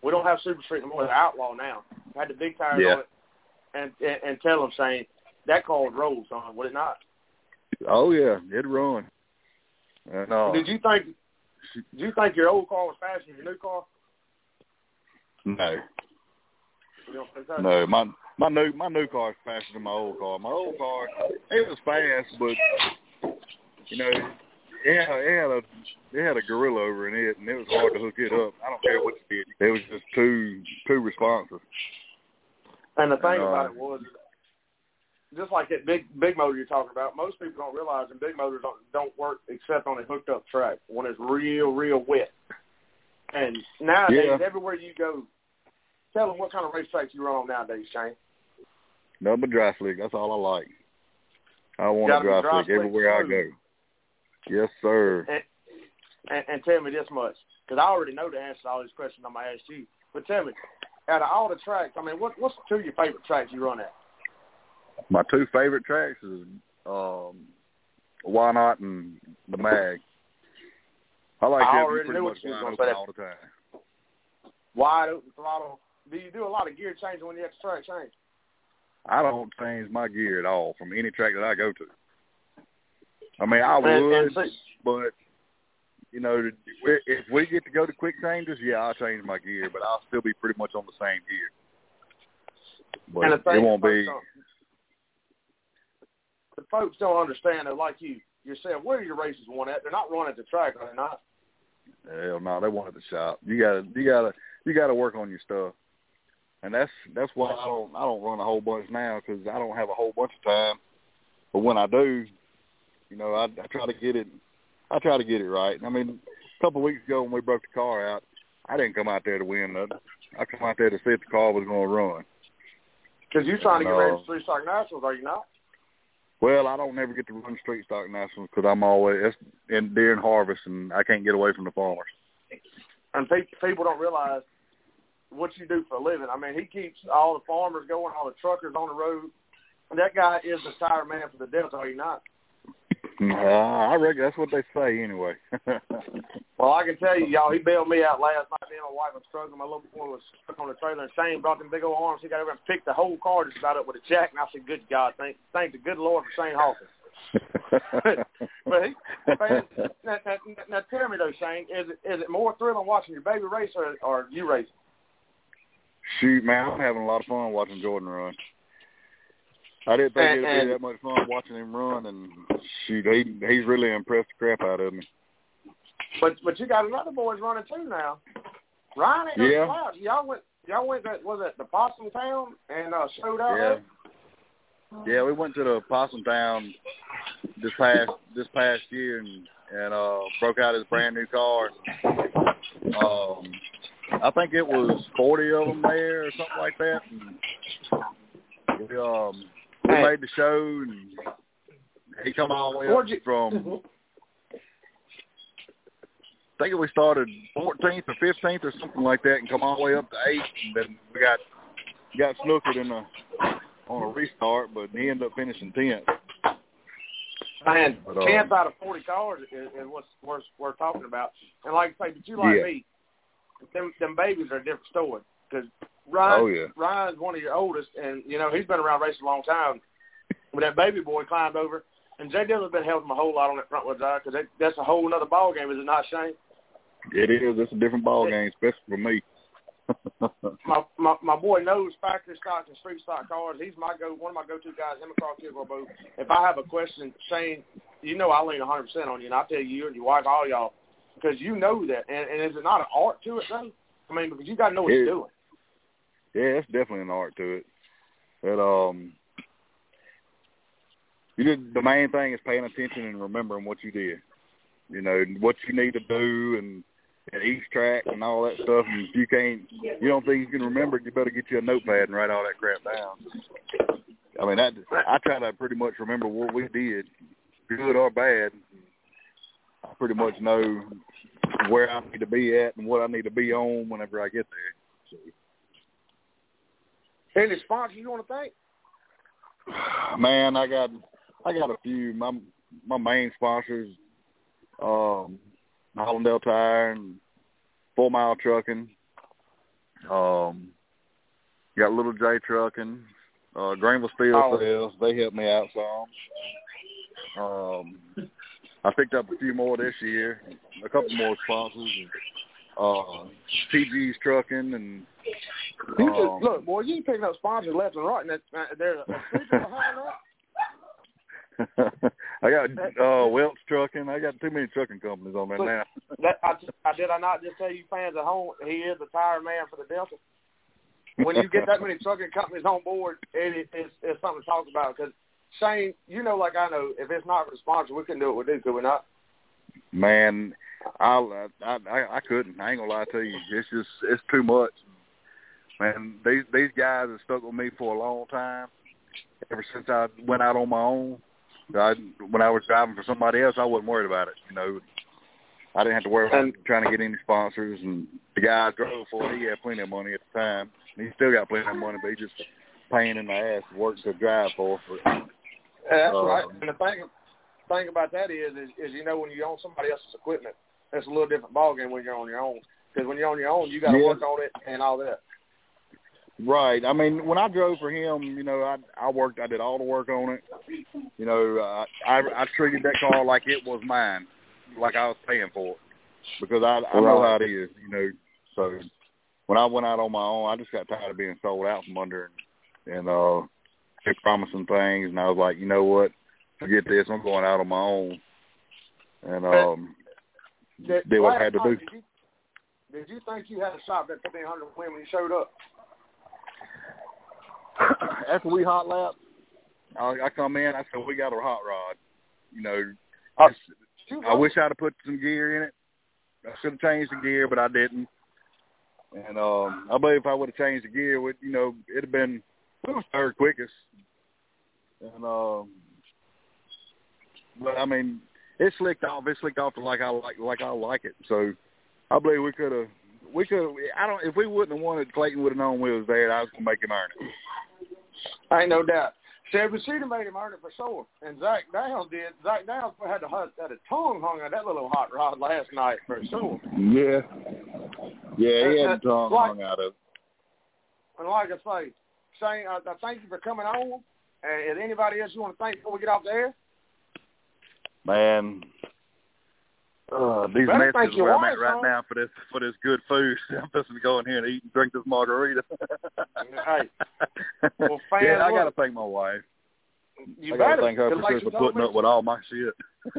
We don't have Super Street anymore. They're outlaw now. Had the big tires yeah. on it, and, and and tell them saying that car would roll, son, would it not? Oh yeah, it'd run. And, uh, did you think? Did you think your old car was faster than your new car? No. You don't think so? No, my my new my new car is faster than my old car. My old car, it was fast, but you know, it had, it had a it had a gorilla over in it, and it was hard to hook it up. I don't care what you did; it was just too too responsive. And the thing and, uh, about it was, just like that big big motor you're talking about, most people don't realize that big motors don't don't work except on a hooked up track when it's real real wet. And nowadays, yeah. everywhere you go, tell them what kind of racetracks you run on nowadays, Shane. Nothing but dry slick. That's all I like. I want a dry, dry slick, slick everywhere I go. Yes, sir. And, and, and tell me this much, because I already know the answer to all these questions I'm going to ask you. But tell me, out of all the tracks, I mean, what, what's two of your favorite tracks you run at? My two favorite tracks is um, Why Not and the Mag. I like I that already pretty knew much what you was wide going open to say. all the time. Wide open throttle. Do you do a lot of gear changing when you're at the track, Shane? I don't change my gear at all from any track that I go to. I mean, I would, and, and but, you know, if we get to go to quick changes, yeah, I'll change my gear, but I'll still be pretty much on the same gear. But and it won't be. The folks don't understand, though, like you, you're saying, where are your races won at? They're not running at the track, are they not? Hell no, they want at the shop. You gotta, you gotta, you gotta work on your stuff, and that's that's why I don't, I don't run a whole bunch now because I don't have a whole bunch of time. But when I do, you know, I, I try to get it, I try to get it right. I mean, a couple of weeks ago when we broke the car out, I didn't come out there to win nothing. I come out there to see if the car was going to run. Because you're trying and, to get ready uh, for Street Stock Nationals, are you not? Well, I don't never get to run Street Stock Nationals because I'm always it's in during harvest and I can't get away from the farmers. And people don't realize what you do for a living. I mean, he keeps all the farmers going, all the truckers on the road. And that guy is the tire man for the Delta, are you not? Uh, I reckon that's what they say anyway. Well, I can tell you, y'all, he bailed me out last night. Me and my wife was struggling. My little boy was stuck on the trailer, and Shane brought them big old arms. He got over and picked the whole car just about up with a jack, and I said, good God, thank, thank the good Lord for Shane Hawkins. But he, man, now, now, now tell me, though, Shane, is it, is it more thrilling watching your baby race or, or you racing? Shoot, man, I'm having a lot of fun watching Jordan run. I didn't think and, it would and, be that much fun watching him run, and shoot, he he's really impressed the crap out of me. But but you got another boys running too now. Ryan ain't yeah. no slouch. Y'all went y'all went to, was it the Possum Town and uh, showed out yeah. there? Yeah, we went to the Possum Town this past this past year and and uh, broke out his brand new car. Um, I think it was forty of them there or something like that. And we um we hey. made the show and he come all the way up you, from. I think we started fourteenth or fifteenth or something like that, and come all the way up to eighth, and then we got got snookered in a on a restart, but he ended up finishing tenth. Man, but, um, tenth out of forty cars is, is what we're, we're talking about. And like I say, but you like yeah. me, them them babies are a different story. Because Ryan, oh, yeah. Ryan's one of your oldest, and you know he's been around racing a long time. When that baby boy climbed over, and Jay Dillon's been helping him a whole lot on that front wheel drive because that, that's a whole other ball game, is it not, Shane? It is. It's a different ball game, especially for me. my, my my boy knows factory stock and street stock cars. He's my go one of my go-to guys. Him across here, both. If I have a question, Shane, you know I lean one hundred percent on you, and I tell you and your wife, all y'all, because you know that. And, and is it not an art to it, though? I mean, because you got to know what it, you're doing. Yeah, it's definitely an art to it. But um, you did, the main thing is paying attention and remembering what you did. You know what you need to do and. At each track and all that stuff, and if you can't, you don't think you can remember it, you better get you a notepad and write all that crap down. I mean, that, I try to pretty much remember what we did, good or bad. I pretty much know where I need to be at and what I need to be on whenever I get there. So. Any sponsors you want to thank? Man, I got, I got a few. My my main sponsors, um. Hollandale Tire and Full Mile Trucking, Um, got Little J Trucking. Uh, Greenville Steel Oh. Sales. They helped me out some. Um, I picked up a few more this year. A couple more sponsors. Uh, T G's Trucking and. You Um, just, look, boy, you picking up sponsors left and right, and that, uh, there's a secret behind that. I got uh, Welch Trucking. I got too many trucking companies on there Look, now. that, I, I, did I not just tell you fans at home, he is the tire man for the Delta? When you get that many trucking companies on board, it, it, it's, it's something to talk about. Because, Shane, you know like I know, if it's not for the sponsor, we couldn't do what we do, could we not? Man, I, I I I couldn't. I ain't gonna lie to you. It's just it's too much. Man, these these guys have stuck with me for a long time. Ever since I went out on my own, I, when I was driving for somebody else, I wasn't worried about it. You know, I didn't have to worry about and, trying to get any sponsors. And the guy I drove for, he had plenty of money at the time. He still got plenty of money, but he just a pain in the ass to work to drive for. But, uh, that's uh, right. And the thing thing about that is, is, is, you know, when you own somebody else's equipment, it's a little different ballgame when you're on your own. Because when you're on your own, you got to yeah. work on it and all that. Right. I mean, when I drove for him, you know, I I worked, I did all the work on it. You know, uh, I I treated that car like it was mine, like I was paying for it, because I I know how it is. You know, so when I went out on my own, I just got tired of being sold out from under and, and uh, kept promising things, and I was like, you know what, forget this, I'm going out on my own, and um, did, did what I had to do. Did you, did you think you had a shot at fifteen hundred win when you showed up? After we hot lap, I, I come in. I said, "We got a hot rod." You know, Uh, I wish I'd have put some gear in it. I should have changed the gear, but I didn't. And um, I believe if I would have changed the gear, would you know, it'd have been third quickest. And um, but I mean, it slicked off. It slicked off to like I like like I like it. So I believe we could have. We could. I don't. If we wouldn't have won it, Clayton would have known we was there. I was gonna make him earn it. Ain't no doubt. Chevy Cedar made him earn it for sure, and Zach Downs did. Zach Downs had the had a tongue hung on that little hot rod last night for sure. Yeah, yeah, he had Uh, a tongue like, hung out of it. And like I say, Shane, I, I thank you for coming on. And is anybody else you want to thank before we get off the air? Man, uh, these Better thank messages your where I'm wife, at right son. now for this for this good food. I'm supposed to go in here and eat and drink this margarita. Hey, well, fans, yeah, I look, got to thank my wife. You I got better. to thank her for, like for she told putting me, up with all my shit.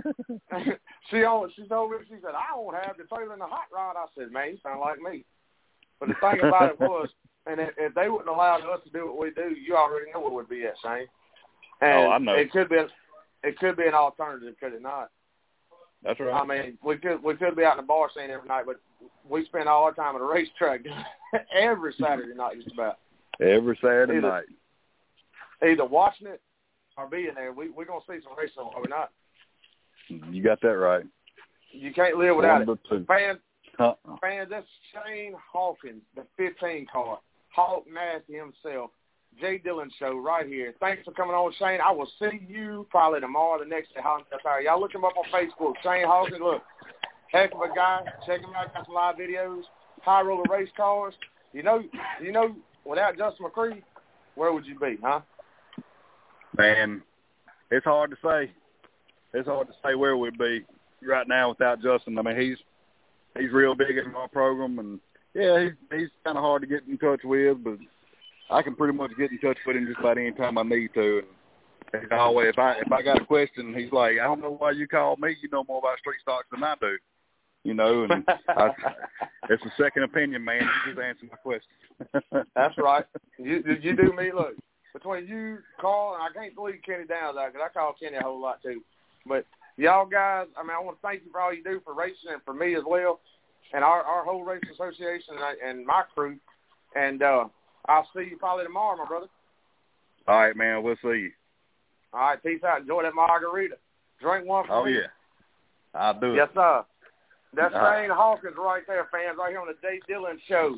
she always, she told me, she said, I won't have the trailer in the hot rod. I said, man, you sound like me. But the thing about it was, and if, if they wouldn't allow us to do what we do, you already know where we'd be at, Shane. And oh, I know. It could be, it could be an alternative, could it not? That's right. I mean, we could we could be out in the bar scene every night, but we spend all our time at a racetrack every Saturday night, just about. Every Saturday either, night. Either watching it or being there. We we're gonna see some racing, are we not? You got that right. You can't live without One, it. two. Fans, Uh-uh. fans, that's Shane Hawkins, the fifteen car, Hawk Nasty himself. Jay Dillon Show right here. Thanks for coming on, Shane. I will see you probably tomorrow, the next day. Y'all look him up on Facebook. Shane Hawkins, look, heck of a guy. Check him out. Got some live videos. High roller race cars. You know, you know, without Justin McCree, where would you be, huh? Man, it's hard to say. It's hard to say where we'd be right now without Justin. I mean, he's he's real big in our program, and yeah, he's he's kind of hard to get in touch with, but I can pretty much get in touch with him just about any time I need to. And he's always, if I if I got a question, he's like, I don't know why you called me. You know more about street stocks than I do. You know, and I, it's a second opinion, man. You just answer my question. That's right. You you do me. Look, between you, Carl, and I can't believe Kenny Downs out because I call Kenny a whole lot too. But y'all guys, I mean, I want to thank you for all you do for racing and for me as well, and our our whole racing association and, and my crew. And uh, I'll see you probably tomorrow, my brother. All right, man. We'll see you. All right, peace out. Enjoy that margarita. Drink one for oh, me. Oh, yeah. I'll do it. Yes, sir. That's All Shane right. Hawkins right there, fans, right here on the Jay Dillon Show.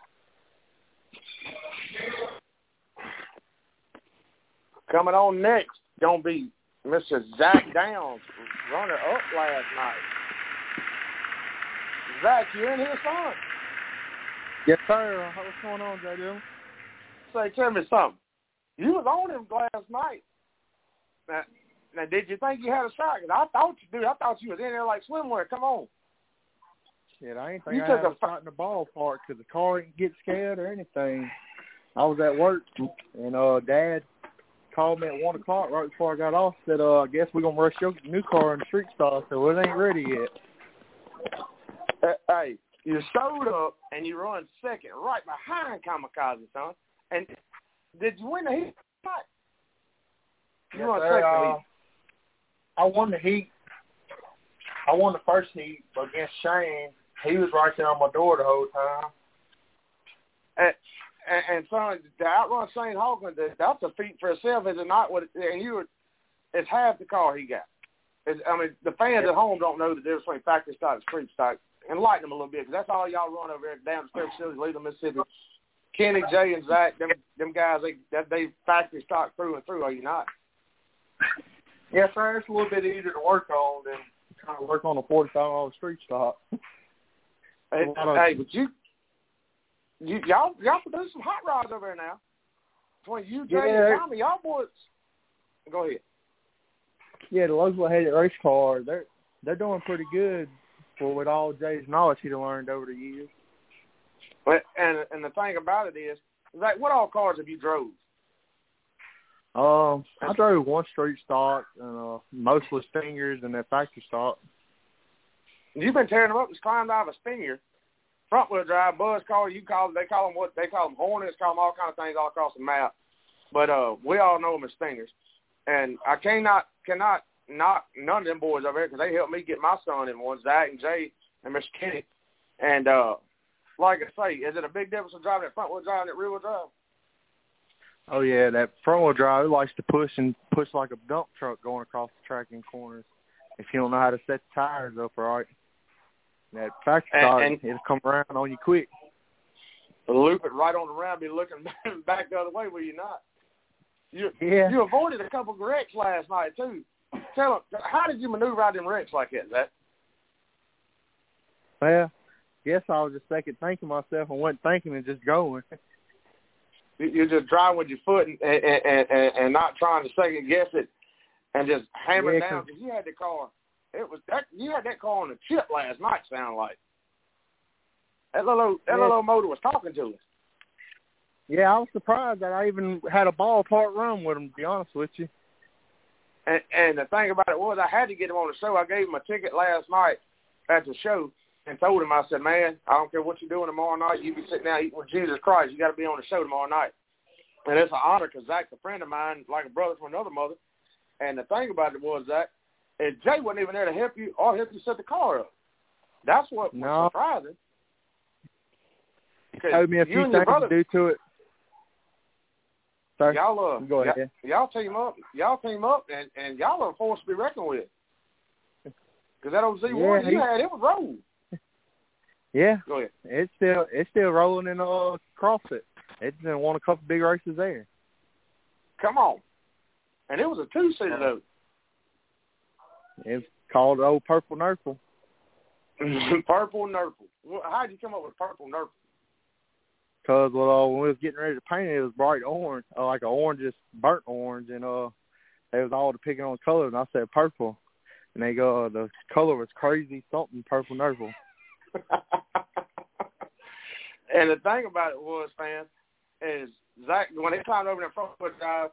Coming on next, going to be Mister Zach Downs, runner-up last night. Zach, you in here, son? Yes, sir. What's going on, J D? Say, tell me something. You was on him last night. Now, now, did you think you had a shot? 'Cause I thought you did. I thought you was in there like swimwear. Come on. Shit, I ain't think You I took had a a shot in the ballpark because the car didn't get scared or anything. I was at work, and uh, Dad called me at one o'clock right before I got off. Said, "Uh, I guess we're gonna rush your new car in the street style, so it ain't ready yet." Uh, hey, you showed up and you run second, right behind Kamikaze, son. And did you win the heat? You Yes, run sir, second uh, heat. I won the heat. I won the first heat against Shane. He was right there on my door the whole time. And, and, and son, to outrun Saint Hawkins, that's a feat for itself, is it not? What? And you, were, it's half the car he got. It's, I mean, the fans at home don't know the difference between factory stock and street stock. Enlighten them a little bit, because that's all y'all run over there down the State Facility, Leland, Mississippi. Kenny, Jay, and Zach, them them guys, they that they factory stock through and through. Are you not? Yes, sir. It's a little bit easier to work on than trying to work on a forty thousand dollars street stock. Hey, hey, but you, you y'all y'all produce some hot rods over there now. Between you, Jay, Yeah. and Tommy, y'all boys. Go ahead. Yeah, the local headed race car, they're they're doing pretty good for with all Jay's knowledge he'd learned over the years. But and and the thing about it is, like, what all cars have you drove? Um, I drove one street stock and uh, mostly Stingers and that factory stock. You've been tearing them up. Just climbed out of a Stinger, front wheel drive, buzz car. You call they call them what they call them Hornets, call them all kind of things all across the map. But uh, we all know them as Stingers, and I cannot cannot knock none of them boys over here because they helped me get my son in one, Zach and Jay and Mister Kenny. And uh, like I say, is it a big difference in driving that front wheel drive and that rear wheel drive? Oh yeah, that front wheel drive, it likes to push and push like a dump truck going across the track in corners. If you don't know how to set the tires up right, that factory stock, and, and it'll come around on you quick. Loop it right on the round, be looking back the other way, will you not? You Yeah. you avoided a couple of wrecks last night too. Tell them, how did you maneuver out them wrecks like that, Zach? Well, guess I was just second thinking myself and wasn't thinking and just going. You're just driving with your foot and and, and, and not trying to second guess it, and just hammering Yeah, down. Because you had the car, it was that you had that car on the chip last night. Sound like that little that Yeah. little motor was talking to us. Yeah, I was surprised that I even had a ballpark run with him, to be honest with you. And and the thing about it was, I had to get him on the show. I gave him a ticket last night at the show and told him, I said, man, I don't care what you're doing tomorrow night. You be sitting down eating with Jesus Christ. You got to be on the show tomorrow night. And it's an honor because Zach's a friend of mine, like a brother from another mother. And the thing about it was, Zach, is Jay wasn't even there to help you or help you set the car up. That's what was No. surprising. He told me a you few and your things brother, to do to it. Sir, y'all, uh, go ahead. y'all, y'all team up, y'all team up, and, and y'all are a force to be reckoned with. Because that old Z one Yeah, you he- had, it was rolled. Yeah, Go ahead. it's still it's still rolling in uh CrossFit. It's been won a couple big races there. Come on. And it was a two-seater, though. It's called Old Purple Nurple. Purple Nurple. Well, how did you come up with Purple Nurple? Because well, uh, when we was getting ready to paint it, it was bright orange, uh, like an orange, just burnt orange, and uh, they was all picking on colors, and I said purple, and they go, uh, the color was crazy something Purple Nurple. And the thing about it was, fans, is Zach, when they climbed over that front foot drive,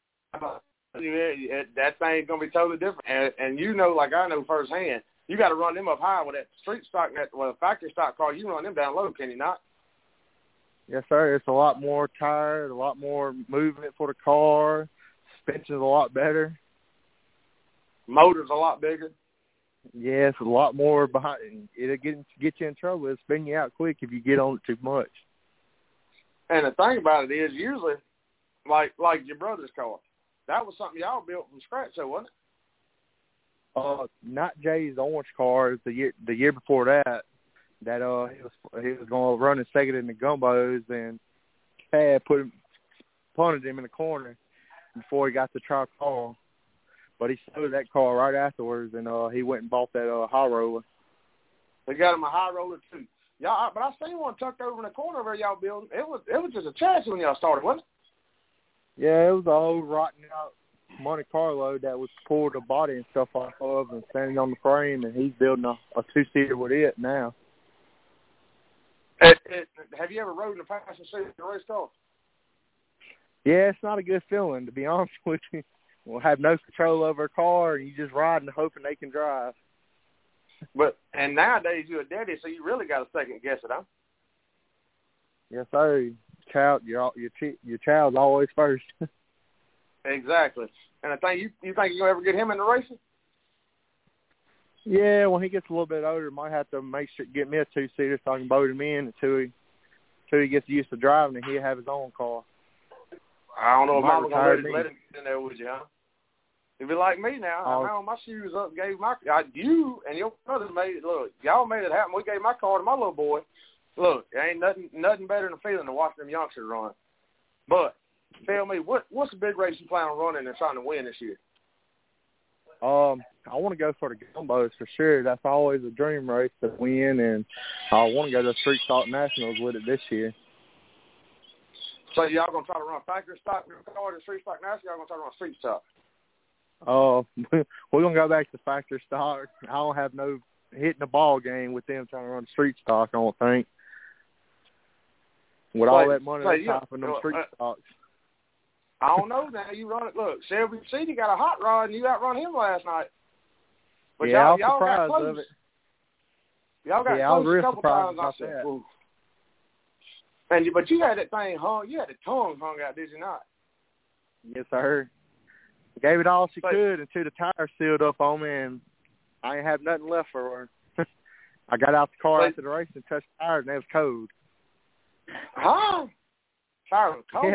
that thing's going to be totally different. And, and you know, like I know firsthand, you got to run them up high with that street stock, that well, factory stock car. You can run them down low, can you not? Yes, sir. It's a lot more tired, a lot more movement for the car. Suspension's a lot better. Motor's a lot bigger. Yeah, it's a lot more behind. It'll get get you in trouble. It'll spin you out quick if you get on it too much. And the thing about it is, usually, like like your brother's car, that was something y'all built from scratch, so wasn't it? Uh, not Jay's orange car. It was the year the year before that. That uh, he was he was going to run his second in the gumbos, and Tad put him punted him in the corner before he got to try car. But he sold that car right afterwards, and uh, he went and bought that uh, high roller. They got him a high roller too. Y'all, but I seen one tucked over in the corner where y'all building. It was it was just a chassis when y'all started, wasn't it? Yeah, it was an old rotten out Monte Carlo that was pulled the body and stuff off of and standing on the frame, and he's building a, a two-seater with it now. It, it, have you ever rode in a passenger seat in a race car? Yeah, it's not a good feeling, to be honest with you. We'll have no control over a car, and you just riding and hoping they can drive. But and nowadays you're a daddy, so you really got to second guess it, huh? Yes, sir. Child, your your your child's always first. Exactly. And I think you you think you'll ever get him in the racing? Yeah, when he gets a little bit older, might have to make sure get me a two seater so I can boat him in until he until he gets used to driving and he'll have his own car. I don't know if Mama gonna let, me. let him get in there with you, huh? If you're like me now, Oh. I hung my shoes up, gave my I, you and your brother made it. Look, y'all made it happen. We gave my car to my little boy. Look, there ain't nothing nothing better than a feeling to watch them youngsters run. But tell me, what what's the big race you plan on running and trying to win this year? Um, I want to go for the Gumbos for sure. That's always a dream race to win, and I want to go to the Street Stock Nationals with it this year. So y'all gonna try to run factory stock in your car to Street Stock National? Y'all gonna try to run street stock? Uh, we're gonna go back to factory stock. I don't have no hitting the ball game with them trying to run street stock. I don't think with so, all that money so they're you, topping them uh, street uh, stocks. I don't know now. You run it. Look, Shelby City got a hot rod, and you outrun him last night. But yeah, y'all, I was y'all got surprised close. of it. Y'all got yeah, I was close real a couple surprised times. about I said, that. ooh. And you, but you had that thing hung. You had the tongue hung out, did you not? Yes, sir. Gave it all she But, could until the tires sealed up on me, and I ain't have nothing left for her. I got out the car but, after the race and touched the tires, and it was cold. Huh? Tires were cold. Yeah.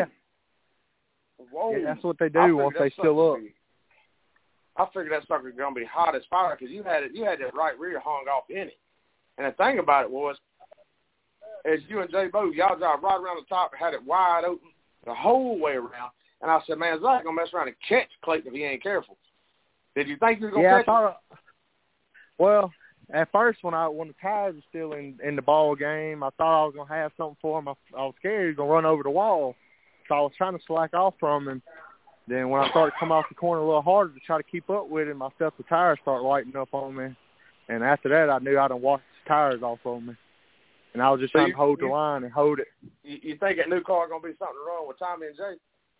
Whoa. Yeah, that's what they I do once figured they that seal up. sucker be- I figured that sucker's gonna be hot as fire because you had it. You had that right rear hung off in it. And the thing about it was, as you and Jay Bo, y'all drive right around the top, had it wide open the whole way around. And I said, man, Zach gonna mess around and catch Clayton if he ain't careful. Did you think you were gonna yeah, catch I thought, him? Well, at first when I when the tires were still in in the ball game, I thought I was gonna have something for him. I, I was scared he was gonna run over the wall, so I was trying to slack off from him. Then when I started to come off the corner a little harder to try to keep up with him, I felt the tires start lighting up on me. And after that, I knew I done washed the tires off on me. And I was just So trying you, to hold you, the line and hold it. You, you think that new car gonna be something wrong with Tommy and Jay?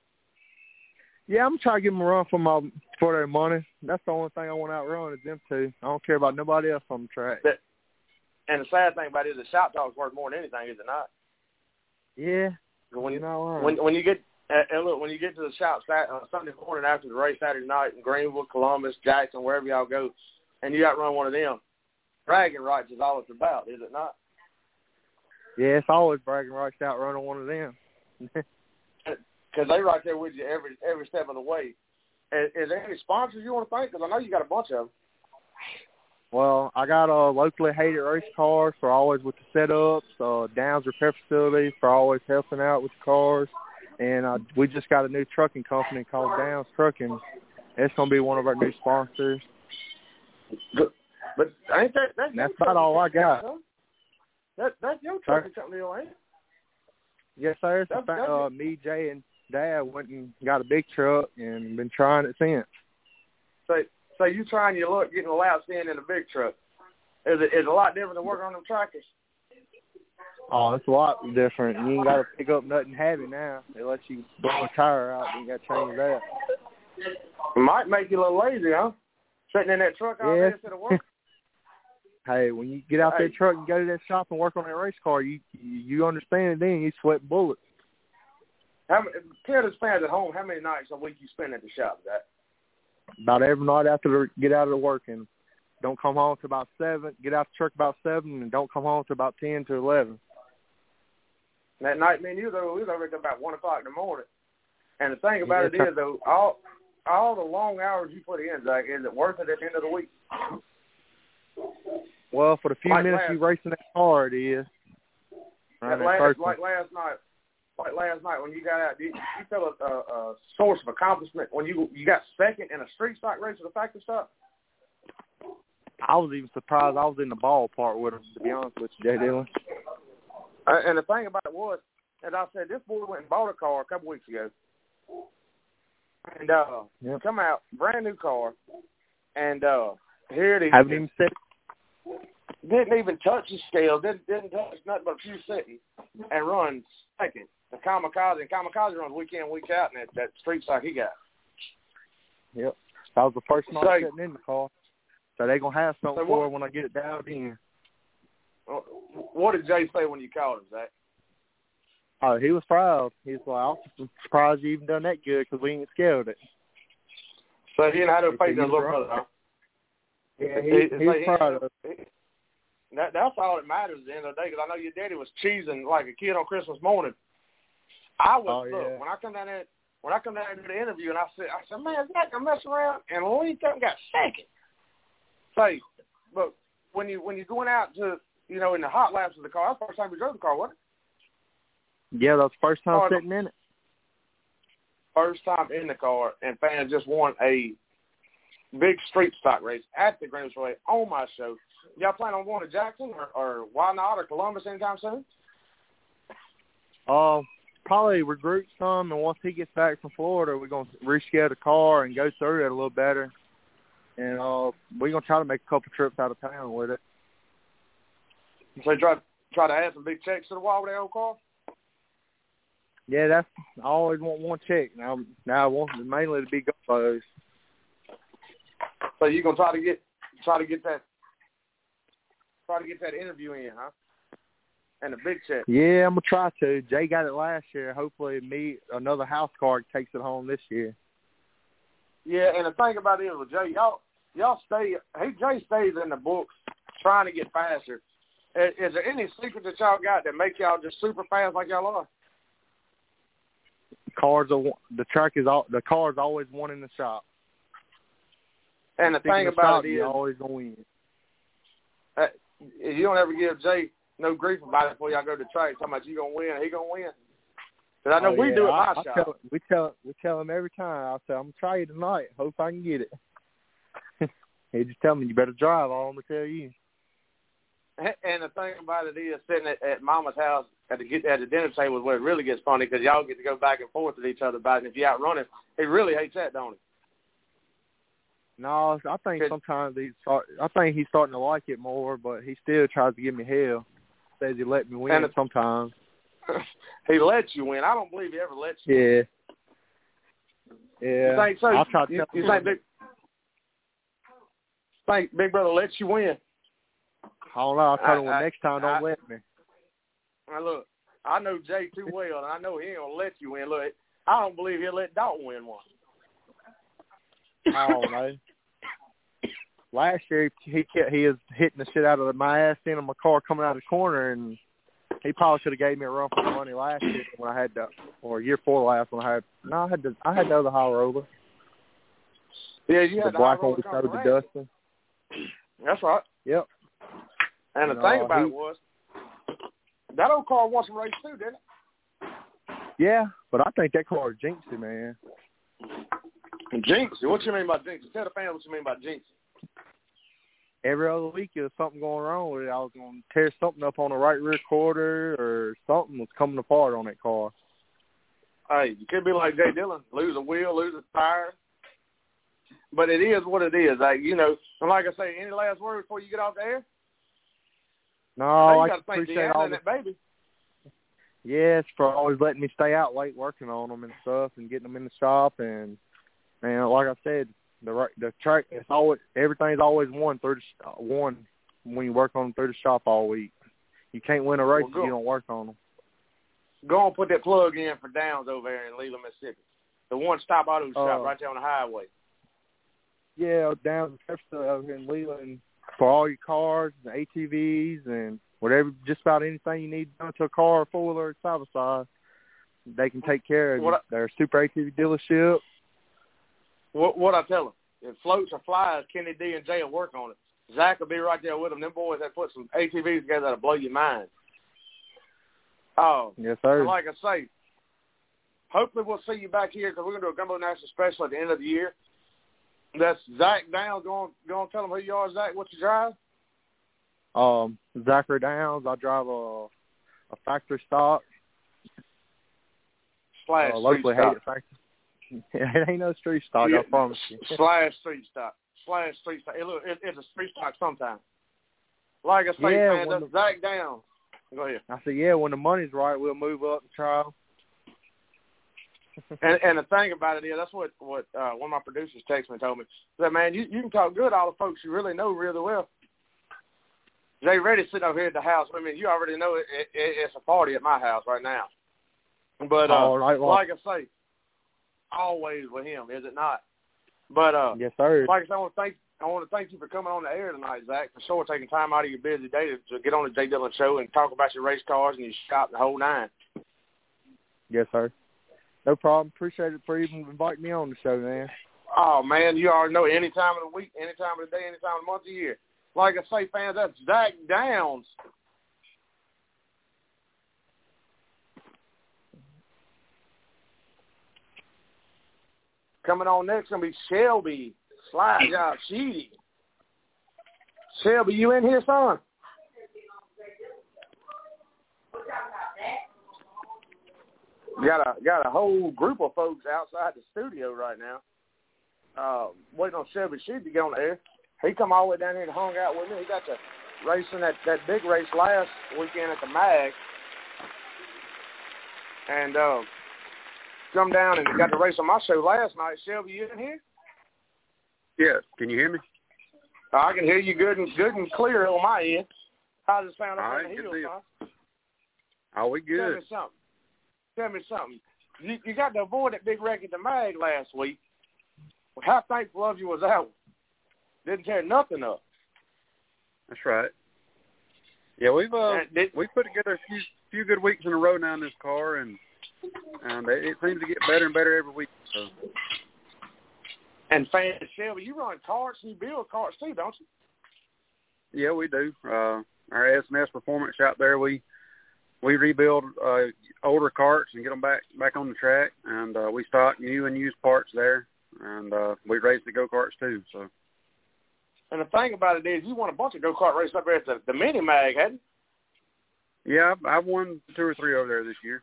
Yeah, I'm trying to give them a run for my for their money. That's the only thing I want to outrun is them two. I don't care about nobody else on the track. But, and the sad thing about it is the shop talk's worth more than anything, is it not? Yeah. When you know, when when you get uh, and look when you get to the shop Sat, uh, Sunday morning after the race Saturday night in Greenville, Columbus, Jackson, wherever y'all go, and you outrun one of them, bragging rights is all it's about, is it not? Yeah, it's always bragging rights to outrunning one of them. Because they right there with you every every step of the way. Is, is there any sponsors you want to thank? Because I know you got a bunch of them. Well, I got a locally hated race cars for always with the setups, uh, Downs Repair Facilities for always helping out with the cars, and uh, we just got a new trucking company called Downs Trucking. It's going to be one of our new sponsors. But, but ain't that that's, that's about all I got. Huh? That that's your trucking company, ain't it? Yes, sir. It's That's, fa- that's uh, me, Jay, and Dad went and got a big truck and been trying it since. So, so you trying your luck getting a loud stand in a big truck? Is it is it a lot different than working on them tractors? Oh, it's a lot different. You ain't got to pick up nothing heavy now. They let you blow a tire out, and you got to change that. It might make you a little lazy, huh? Sitting in that truck all Yeah. day instead of work. Hey, when you get out Hey. that truck and go to that shop and work on that race car, you you understand it then. You sweat bullets. How many, tell the fans at home how many nights a week you spend at the shop, Zach? About every night after the, get out of the work and don't come home till about seven. Get out the truck about seven and don't come home till about ten to eleven. That night, me and you, though, we was over at about one o'clock in the morning. And the thing about Yeah. it is, though, all all the long hours you put in, Zach, is it worth it at the end of the week? Well, for the few Like minutes last- you racing that car, it is. Like Right, last, first like one. last night, like last night when you got out, you, you feel a, a, a source of accomplishment when you you got second in a street stock race with a factory stock? I was even surprised I was in the ballpark with him, to be honest with you, Jay Dillon. Uh, and the thing about it was, as I said, this boy went and bought a car a couple weeks ago. And uh, yep. come out, brand new car. And uh, here it is. Haven't even said Didn't even touch the scale. Didn't didn't touch nothing but a few seconds. And runs second. The Kamikaze. And Kamikaze runs week in, week out, and that, that street stock he got. Yep. That was the first night So, sitting in the car. So they're going to have something so for what, her when I get it down in. What did Jay say when you called him, Zach? Oh, he was proud. He was like, I'm surprised you even done that good because we ain't scared of it. So he didn't have no faith in his little right. brother, huh? Yeah, he, It's he was like, proud of it. He, that, that's all that matters at the end of the day, because I know your daddy was cheesing like a kid on Christmas morning. I was, oh, look, yeah. when I come down there, when I come down there to the interview, and I said, I said, man, Zach, I'm messing around, and Lee got second. Say, but when you when you're going out to, you know, in the hot laps of the car, that's the first time you drove the car, wasn't it? Yeah, that was the first time oh, sitting in it. First time in the car, and fans just won a big street stock race at the Greenwich Way on my show. Y'all plan on going to Jackson or, or why not, or Columbus anytime soon? Uh, probably regroup some, and once he gets back from Florida, we're going to rescale the car and go through it a little better. And uh, we're going to try to make a couple trips out of town with it. So try, try to add some big checks to the wall with that old car? Yeah, that's I always want one check. Now, now I want it mainly to be gumbos. So you're gonna try to get try to get that try to get that interview in, huh? And a big check. Yeah, I'm gonna try to. Jay got it last year. Hopefully, me another house car takes it home this year. Yeah, and the thing about it is with Jay, y'all y'all stay. He Jay stays in the books trying to get faster. Is, is there any secret that y'all got that make y'all just super fast like y'all are? Cars are the track is all the car's always one in the shop. And the thing about it is, you're always gonna win. Uh, you don't ever give Jay no grief about it before y'all go to the track. Talking about you gonna win, he gonna win. But I know oh, we yeah. do it I, at my I shop. tell, we tell we tell him every time. I say I'm gonna try you tonight. Hope I can get it. He just tell me you better drive. All I'm gonna tell you. And the thing about it is, sitting at, at Mama's house at the at the dinner table is where it really gets funny because y'all get to go back and forth with each other about it. And if you outrun him, he really hates that, don't he? No, I think sometimes he's start, I think he's starting to like it more, but he still tries to give me hell. Says he let me win and sometimes. He lets you win. I don't believe he ever lets you yeah. win. Yeah. You think so? I'll try to you, tell you think big, think Big Brother lets you win? I don't know. I'll tell him I, next time don't I, let me. Now look, I know Jay too well, and I know he ain't gonna let you win. Look, I don't believe he'll let Dalton win one. I don't know. Last year he kept, he was hitting the shit out of my ass in on my car coming out of the corner, and he probably should have gave me a run for the money last year when I had the or year four last when I had no I had the I had the other high roller. Yeah, you the had the black high one we roller showed to Dustin. That's right. Yep. And the and, thing uh, about he, it was that old car won some race too, didn't it? Yeah, but I think that car is jinxy, man. Jinxie? What you mean by jinxie? Tell the fans what you mean by jinxie. Every other week there was something going wrong with it. I was going to tear something up on the right rear quarter or something was coming apart on that car. Hey, you could be like Jay Dillon, lose a wheel, lose a tire. But it is what it is. Like, you know, and like I say, any last word before you get off the air? No, I, know I you gotta thank appreciate Deanna all and the, that baby. Yes, for always letting me stay out late working on them and stuff and getting them in the shop. And, man, like I said, the right, the track, it's always, everything's always won through the, won when you work on them through the shop all week. You can't win a race Well, if you don't work on them. Go and put that plug in for Downs over there in Leland, Mississippi. The one-stop auto shop uh, right there on the highway. Yeah, down over in Leland for all your cars and A T Vs and whatever, just about anything you need done to a car, four-wheeler, or side-by-side, they can take care of what you. I, They're a super A T V dealership. What, what I tell them, if floats or flies, Kenny D and Jay will work on it. Zach will be right there with them. Them boys that put some A T Vs together that'll blow your mind. Oh, yes, sir. And like I say, hopefully we'll see you back here because we're going to do a Gumbo National Special at the end of the year. That's Zach Downs. Going going to tell them who you are, Zach. What you drive? Um, Zachary Downs. I drive a a factory stock. Slash uh, street locally stock. hated factory. It ain't no street stock. Yeah. I promise you. Slash street stock. Slash street stock. It, look, it, it's a street stock sometimes. Like I say, Yeah, man, when that's the- Zach Downs. Go ahead. I said, yeah, when the money's right, we'll move up the trial. And, and the thing about it is, that's what what uh, one of my producers texted me and told me. He said, man, you, you can talk good to all the folks you really know really well. Jay Reddy's sitting over here at the house. I mean, you already know it, it, it's a party at my house right now. But uh, oh, right, well, like I say, always with him, is it not? But uh, yes, sir. like I said, I want to thank I want to thank you for coming on the air tonight, Zach. For sure, taking time out of your busy day to, to get on the Jay Dillon Show and talk about your race cars and your shop, the whole nine. Yes, sir. No problem. Appreciate it for even inviting me on the show, man. Oh, man, you already know any time of the week, any time of the day, any time of the month, of the year. Like I say, fans, that's Zach Downs. Coming on next going to be Shelby Slide Job Sheedy. Shelby, you in here, son? Got a got a whole group of folks outside the studio right now. Uh, waiting on Shelby Sheedy to get on the air. He come all the way down here and hung out with me. He got to racing that, that big race last weekend at the Mag. And uh, come down and got to race on my show last night. Shelby, you in here? Yeah. Can you hear me? I can hear you good and good and clear on my end. How's it sound up All in right, the good hills, deal. son? Are we Tell good? me something. Tell me something. You, you got to avoid that big wreck at the Mag last week. How thankful of you was that one? Didn't tear nothing up. That's right. Yeah, we've uh, And did- we've put together a few few good weeks in a row now in this car, and and it, it seems to get better and better every week. So. And fan Shelby, you run carts and you build carts too, don't you? Yeah, we do. Uh, our S and S Performance shop there, we we rebuild uh, older carts and get them back back on the track, and uh, we stock new and used parts there, and uh, we race the go karts too. So. And the thing about it is, you won a bunch of go-kart races up there at the, the Mini Mag, hadn't you? Yeah, I've, I've won two or three over there this year.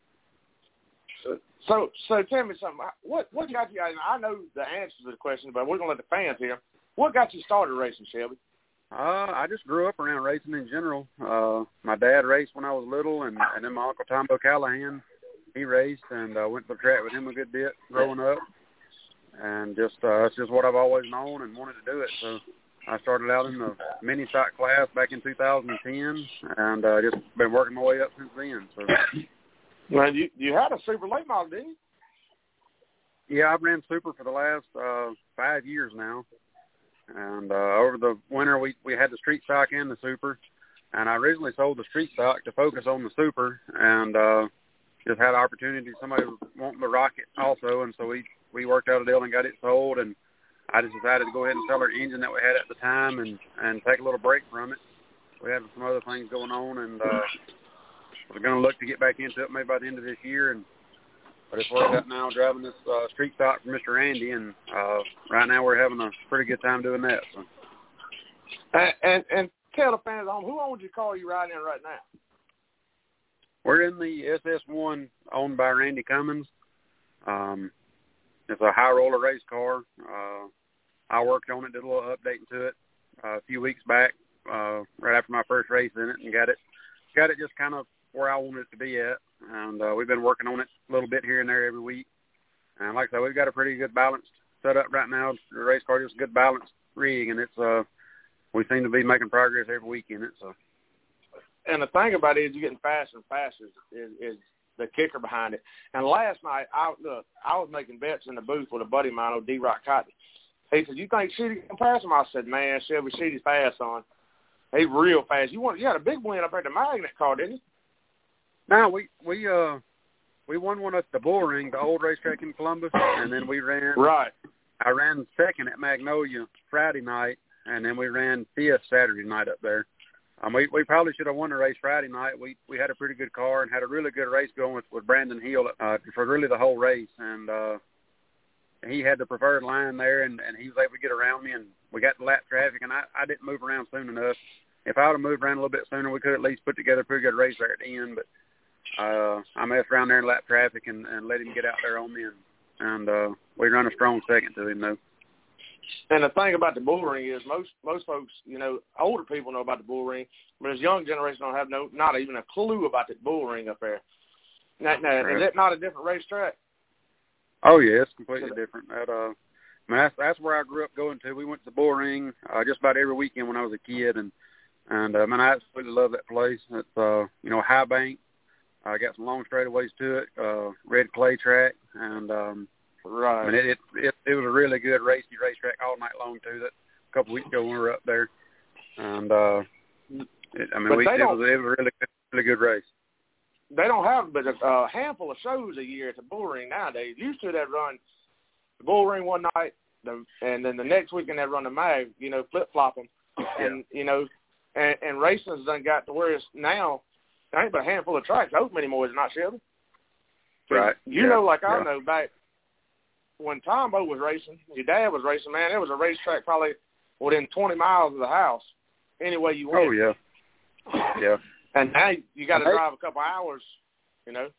So, so, so tell me something. What what got you? I know the answer to the question, but we're gonna let the fans hear. What got you started racing, Shelby? Uh, I just grew up around racing in general. Uh, my dad raced when I was little, and, and then my uncle Tombo Callahan, he raced, and I uh, went to the track with him a good bit growing up. And just uh, it's just what I've always known and wanted to do it. So I started out in the mini stock class back in two thousand ten, and uh, just been working my way up since then. So. Well, you you had a super late model, didn't you? Yeah, I've ran super for the last uh, five years now. And uh, over the winter, we, we had the street stock and the super. And I originally sold the street stock to focus on the super, and uh, just had an opportunity. Somebody was wanting the rocket also, and so we, we worked out a deal and got it sold. And I just decided to go ahead and sell our engine that we had at the time and, and take a little break from it. We had some other things going on, and uh, we're going to look to get back into it maybe by the end of this year. And but it's worked out now driving this uh, street stock for Mister Andy, and uh, right now we're having a pretty good time doing that. So. And, and and tell the fans at home, who owns your car you riding in right now? We're in the S S one owned by Randy Cummins. Um, it's a high roller race car. Uh, I worked on it, did a little updating to it uh, a few weeks back, uh, right after my first race in it, and got it got it just kind of where I wanted it to be at. And uh, we've been working on it a little bit here and there every week. And like I said, we've got a pretty good balanced setup right now. The race car is a good balanced rig, and it's uh, we seem to be making progress every week in it. So. And the thing about it is you're getting faster and faster is, is the kicker behind it. And last night, I look, I was making bets in the booth with a buddy of mine, old D-Rock Cotton. He said, you think Sheedy can pass him? I said, man, Shelby Sheedy's fast, son. He's real fast. You want you had a big win up at the Magnet car, didn't you? No, we we uh we won one at the Bull Ring, the old racetrack in Columbus, and then we ran. Right. I ran second at Magnolia Friday night, and then we ran fifth Saturday night up there. Um, we we probably should have won the race Friday night. We we had a pretty good car and had a really good race going with, with Brandon Hill uh, for really the whole race, and uh, he had the preferred line there, and, and he was able to get around me, and we got the lap traffic, and I, I didn't move around soon enough. If I would have moved around a little bit sooner, we could at least put together a pretty good race there at the end. But uh, I messed around there in lap traffic and, and let him get out there on me, and, and uh, we run a strong second to him, though. And the thing about the bull ring is most most folks, you know, older people know about the bull ring, but this young generation don't have no, not even a clue about the bull ring up there. Now, now Right. Is that not a different racetrack? Oh, yeah, it's completely different. That, uh, I mean, that's, that's where I grew up going to. We went to the bull ring uh, just about every weekend when I was a kid, and, and uh, man, I absolutely love that place. It's, uh, you know, high bank. I uh, got some long straightaways to it, uh, red clay track, and um, right. I mean, it, it it it was a really good racy racetrack all night long too. That a couple of weeks ago when we were up there, and uh, it, I mean, but we, it was don't, it was a really good, really good race. They don't have but a, a handful of shows a year at the bull ring nowadays. Used to that run the bull ring one night, the, and then the next weekend they run the mag. You know, flip flop them, and you know, and, and racing's done got to where it's now. There ain't but a handful of tracks open anymore, is it not, Shelby? Right. You yeah. know, like I yeah. know, back when Tombo was racing, your dad was racing, man, there was a racetrack probably within twenty miles of the house, any way you went. Oh, yeah. Yeah. And now you got to they, drive a couple hours, you know.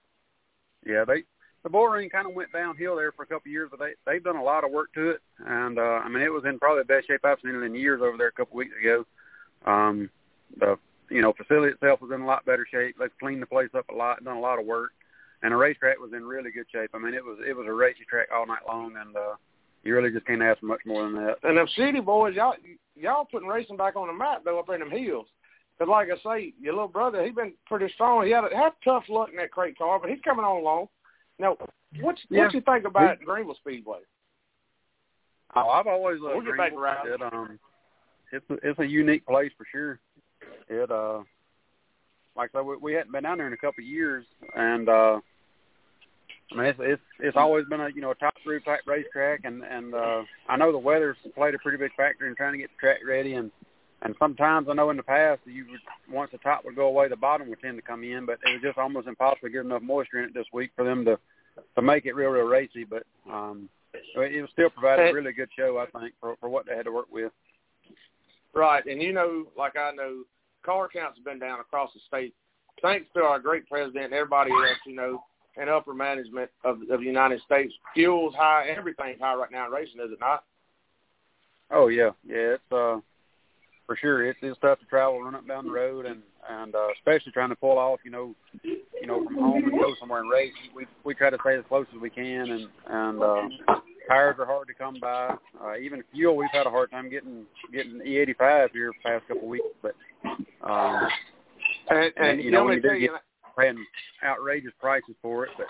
Yeah, they the bull ring kind of went downhill there for a couple of years, but they, they've done a lot of work to it. And, uh, I mean, it was in probably the best shape I've seen it in years over there a couple of weeks ago. Um, the You know, facility itself was in a lot better shape. They've cleaned the place up a lot, done a lot of work, and the racetrack was in really good shape. I mean, it was it was a racy track all night long, and uh, you really just can't ask for much more than that. And them city boys, y'all y'all putting racing back on the map though up in them hills. Because like I say, your little brother, he been pretty strong. He had a, had tough luck in that crate car, but he's coming on along. Now, what Yeah. what you think about he, Greenville Speedway? Oh, I've always loved We'll get back Greenville. around. It, um, it's a, it's a unique place for sure. It uh, like I said, we, we hadn't been down there in a couple of years, and uh, I mean, it's it's it's always been a you know a top three type racetrack, and and uh, I know the weather's played a pretty big factor in trying to get the track ready, and and sometimes I know in the past you would once the top would go away, the bottom would tend to come in, but it was just almost impossible to get enough moisture in it this week for them to to make it real real racy, but um, it was still provided a really good show, I think, for for what they had to work with. Right, and you know, like I know, car counts have been down across the state, thanks to our great president and everybody else, you know, and upper management of, of the United States. Fuel's high, everything's high right now in racing, is it not? Oh yeah, yeah, it's uh for sure. It's it's tough to travel, run up down the road, and and uh, especially trying to pull off, you know, you know, from home and go somewhere and race. We we try to stay as close as we can, and and uh, tires are hard to come by. Uh, even fuel, we've had a hard time getting getting E eighty-five here the past couple of weeks, but. Um, and, and, and you know, when you do you, get paying outrageous prices for it, but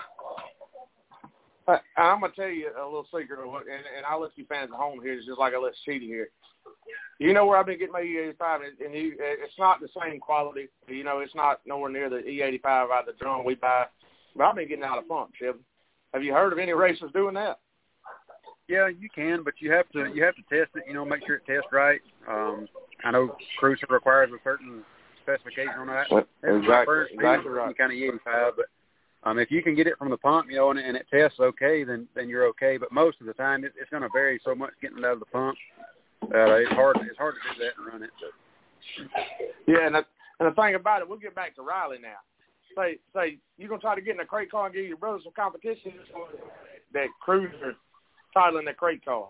I, I'm gonna tell you a little secret, of what, and, and I'll let you fans at home here. It's just like I let Sheedy here. You know where I've been getting my E eighty-five, and, and you, it's not the same quality. You know, it's not nowhere near the E eighty-five out of the drum we buy. But I've been getting out of pump, Chip. Have you heard of any racers doing that? Yeah, you can, but you have to you have to test it. You know, make sure it tests right. Um, I know Cruiser requires a certain specification on that. Exactly, exactly right. Kind of E eighty-five, but um, if you can get it from the pump, you know, and, and it tests okay, then then you're okay. But most of the time, it, it's going to vary so much getting it out of the pump that uh, it's hard it's hard to do that and run it. But. Yeah, and the, and the thing about it, we'll get back to Riley now. Say say you're gonna try to get in a crate car and give your brother some competition. That Cruiser titling that crate car.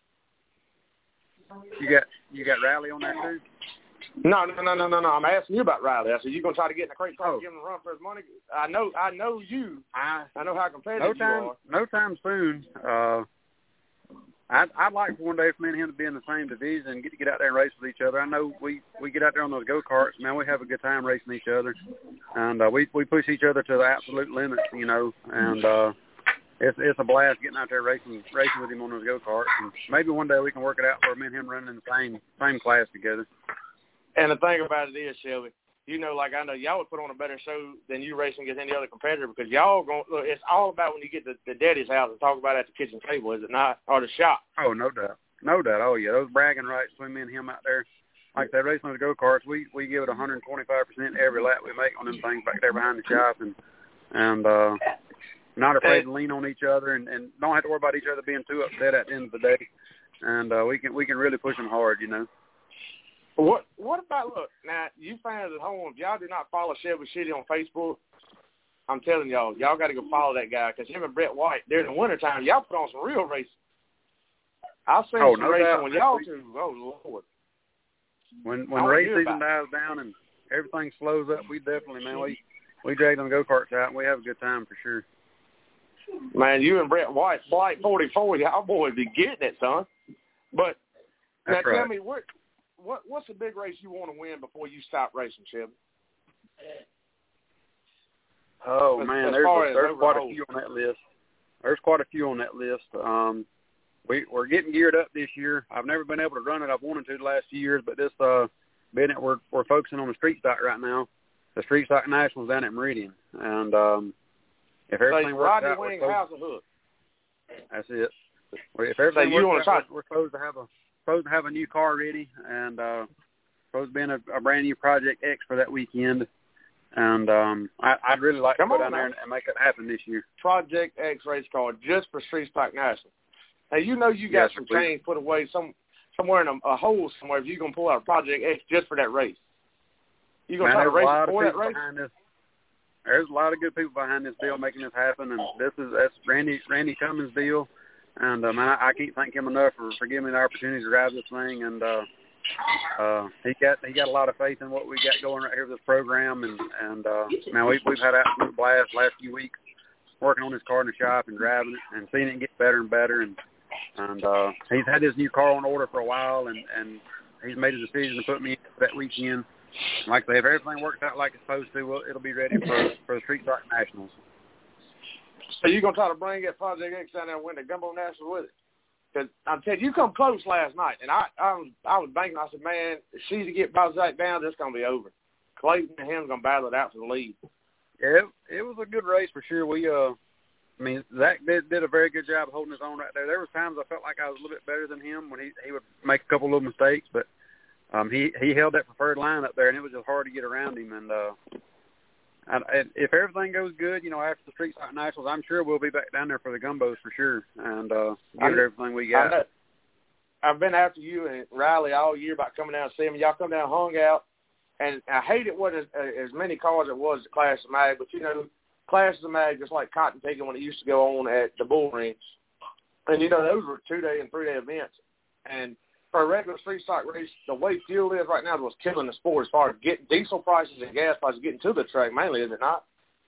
You got you got Riley on there too? No, no, no, no, no, no. I'm asking you about Riley. I said you gonna try to get in a crate car oh. and give him a run for his money. I know, I know you. I I know how competitive no time, you are. No time soon. Uh, I'd, I'd like for one day for me and him to be in the same division and get to get out there and race with each other. I know we, we get out there on those go-karts, man, we have a good time racing each other. And uh, we, we push each other to the absolute limits, you know, and uh, it's it's a blast getting out there racing racing with him on those go-karts. And maybe one day we can work it out for me and him running in the same, same class together. And the thing about it is, Shelby, you know, like I know y'all would put on a better show than you racing against any other competitor because y'all going look. It's all about when you get to the daddy's house and talk about it at the kitchen table, is it not, or the shop? Oh, no doubt, no doubt. Oh yeah, those bragging rights between me and him out there, like that racing with the go karts, we we give it one hundred twenty-five percent every lap we make on them things back there behind the shop, and and uh, not afraid to lean on each other, and, and don't have to worry about each other being too upset at the end of the day. And uh, we can we can really push them hard, you know. What what about, look, now, you fans at home, if y'all do not follow Shelby City on Facebook, I'm telling y'all, y'all got to go follow that guy, because him and Brett White, during the wintertime, y'all put on some real racing. I've seen oh, some no racing doubt. when y'all two, oh, Lord. When when race season dies down and everything slows up, we definitely, man, we, we drag them go-karts out, and we have a good time for sure. Man, you and Brett White, White forty-four, y'all boys be getting it, son. But now That's right. tell me, what what what's the big race you want to win before you stop racing, Shelby? Oh, as, man, as there's, a, there's quite overall. a few on that list. There's quite a few on that list. Um, we, we're getting geared up this year. I've never been able to run it. I've wanted to the last few years, but this uh, being that we're, we're focusing on the street stock right now, the Street Stock Nationals down at Meridian. And um, if everything so works Rodney out, Wing, we're House of Hook. That's it. If everything so you works want out, to we're supposed to have a supposed to have a new car ready, and uh, supposed to be in a, a brand new Project X for that weekend. And um, I, I'd really like Come to go on down there and, and make it happen this year. Project X race car just for Street Stock National. Now, you know you got Yes, some please. change put away some somewhere in a, a hole somewhere if you're going to pull out a Project X just for that race. You going to try to race before that race? This. There's a lot of good people behind this deal making this happen, and this is that's Randy Randy Cummins' deal. And um, I, I can't thank him enough for, for giving me the opportunity to drive this thing. And uh, uh, he got he got a lot of faith in what we got going right here with this program. And and uh, man, we've we've had an absolute blast last few weeks working on this car in the shop and driving it and seeing it get better and better. And and uh, he's had this new car on order for a while, and and he's made a decision to put me in for that weekend. Like I say, if everything works out like it's supposed to, well, it'll be ready for for the Street Stock Nationals. So you're going to try to bring that Project X down there and win the Gumbo Nationals with it? Because I'm telling you, you come close last night, and I I was, I was banking. I said, man, if she's to get Zach down, this going to be over. Clayton and him going to battle it out for the lead. Yeah, it, it was a good race for sure. We, uh, I mean, Zach did, did a very good job of holding his own right there. There was times I felt like I was a little bit better than him when he, he would make a couple little mistakes, but um, he, he held that preferred line up there, and it was just hard to get around him. And uh, I, and if everything goes good, you know, after the Street Stock Nationals, I'm sure we'll be back down there for the Gumbos for sure, and uh, give it everything we got. I know. I've been after you and Riley all year about coming down and seeing me. Y'all come down and hung out, and I hate it wasn't as, as many cars as it was at Clash of Mag, but, you know, Clash of Mag just like cotton picking when it used to go on at the bull ranch. And, you know, those were two-day and three-day events. And for a regular street stock race, the way fuel is right now is what's killing the sport as far as getting diesel prices and gas prices getting to the track, mainly, is it not?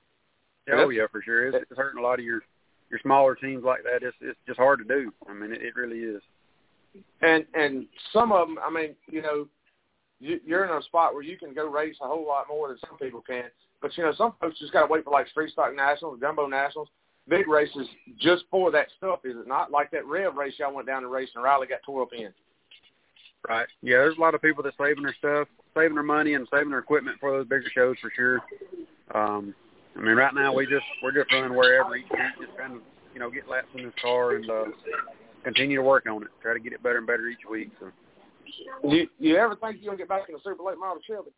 Oh, yeah, for sure. It's, it's hurting a lot of your, your smaller teams like that. It's, it's just hard to do. I mean, it, it really is. And and some of them, I mean, you know, you, you're in a spot where you can go race a whole lot more than some people can. But, you know, some folks just got to wait for, like, Street Stock Nationals, Gumbo Nationals, big races just for that stuff, is it not? Like that Rev race y'all went down to race and Riley got tore up in. Right. Yeah, there's a lot of people that saving their stuff, saving their money and saving their equipment for those bigger shows for sure. Um, I mean, right now we just, we're just running wherever each week, just trying to, you know, get laps in this car and uh, continue to work on it, try to get it better and better each week. So. You, you ever think you're going to get back in the super late model Shelby?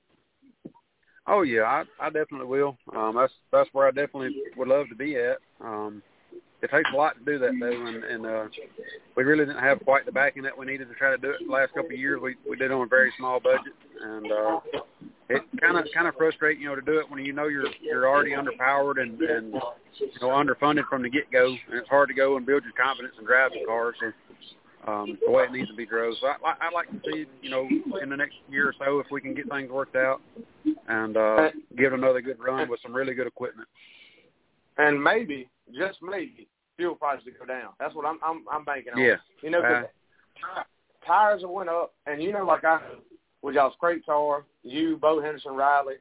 Oh, yeah, I, I definitely will. Um, that's that's where I definitely would love to be at. Um, it takes a lot to do that, though, and, and uh, we really didn't have quite the backing that we needed to try to do it the last couple of years. We we did it on a very small budget, and uh, it kind of kind of frustrates, you know, to do it when you know you're you're already underpowered and, and you know, underfunded from the get-go, and it's hard to go and build your confidence and drive the car. So. Um, the way it needs to be drove. So I, I'd like to see, you know, in the next year or so, if we can get things worked out and uh, give it another good run with some really good equipment. And maybe, just maybe, fuel prices go down. That's what I'm I'm, I'm banking on. Yeah. You know, uh, tires have went up, and you know, like I know, with y'all's crate car, you, Bo Henderson, Riley.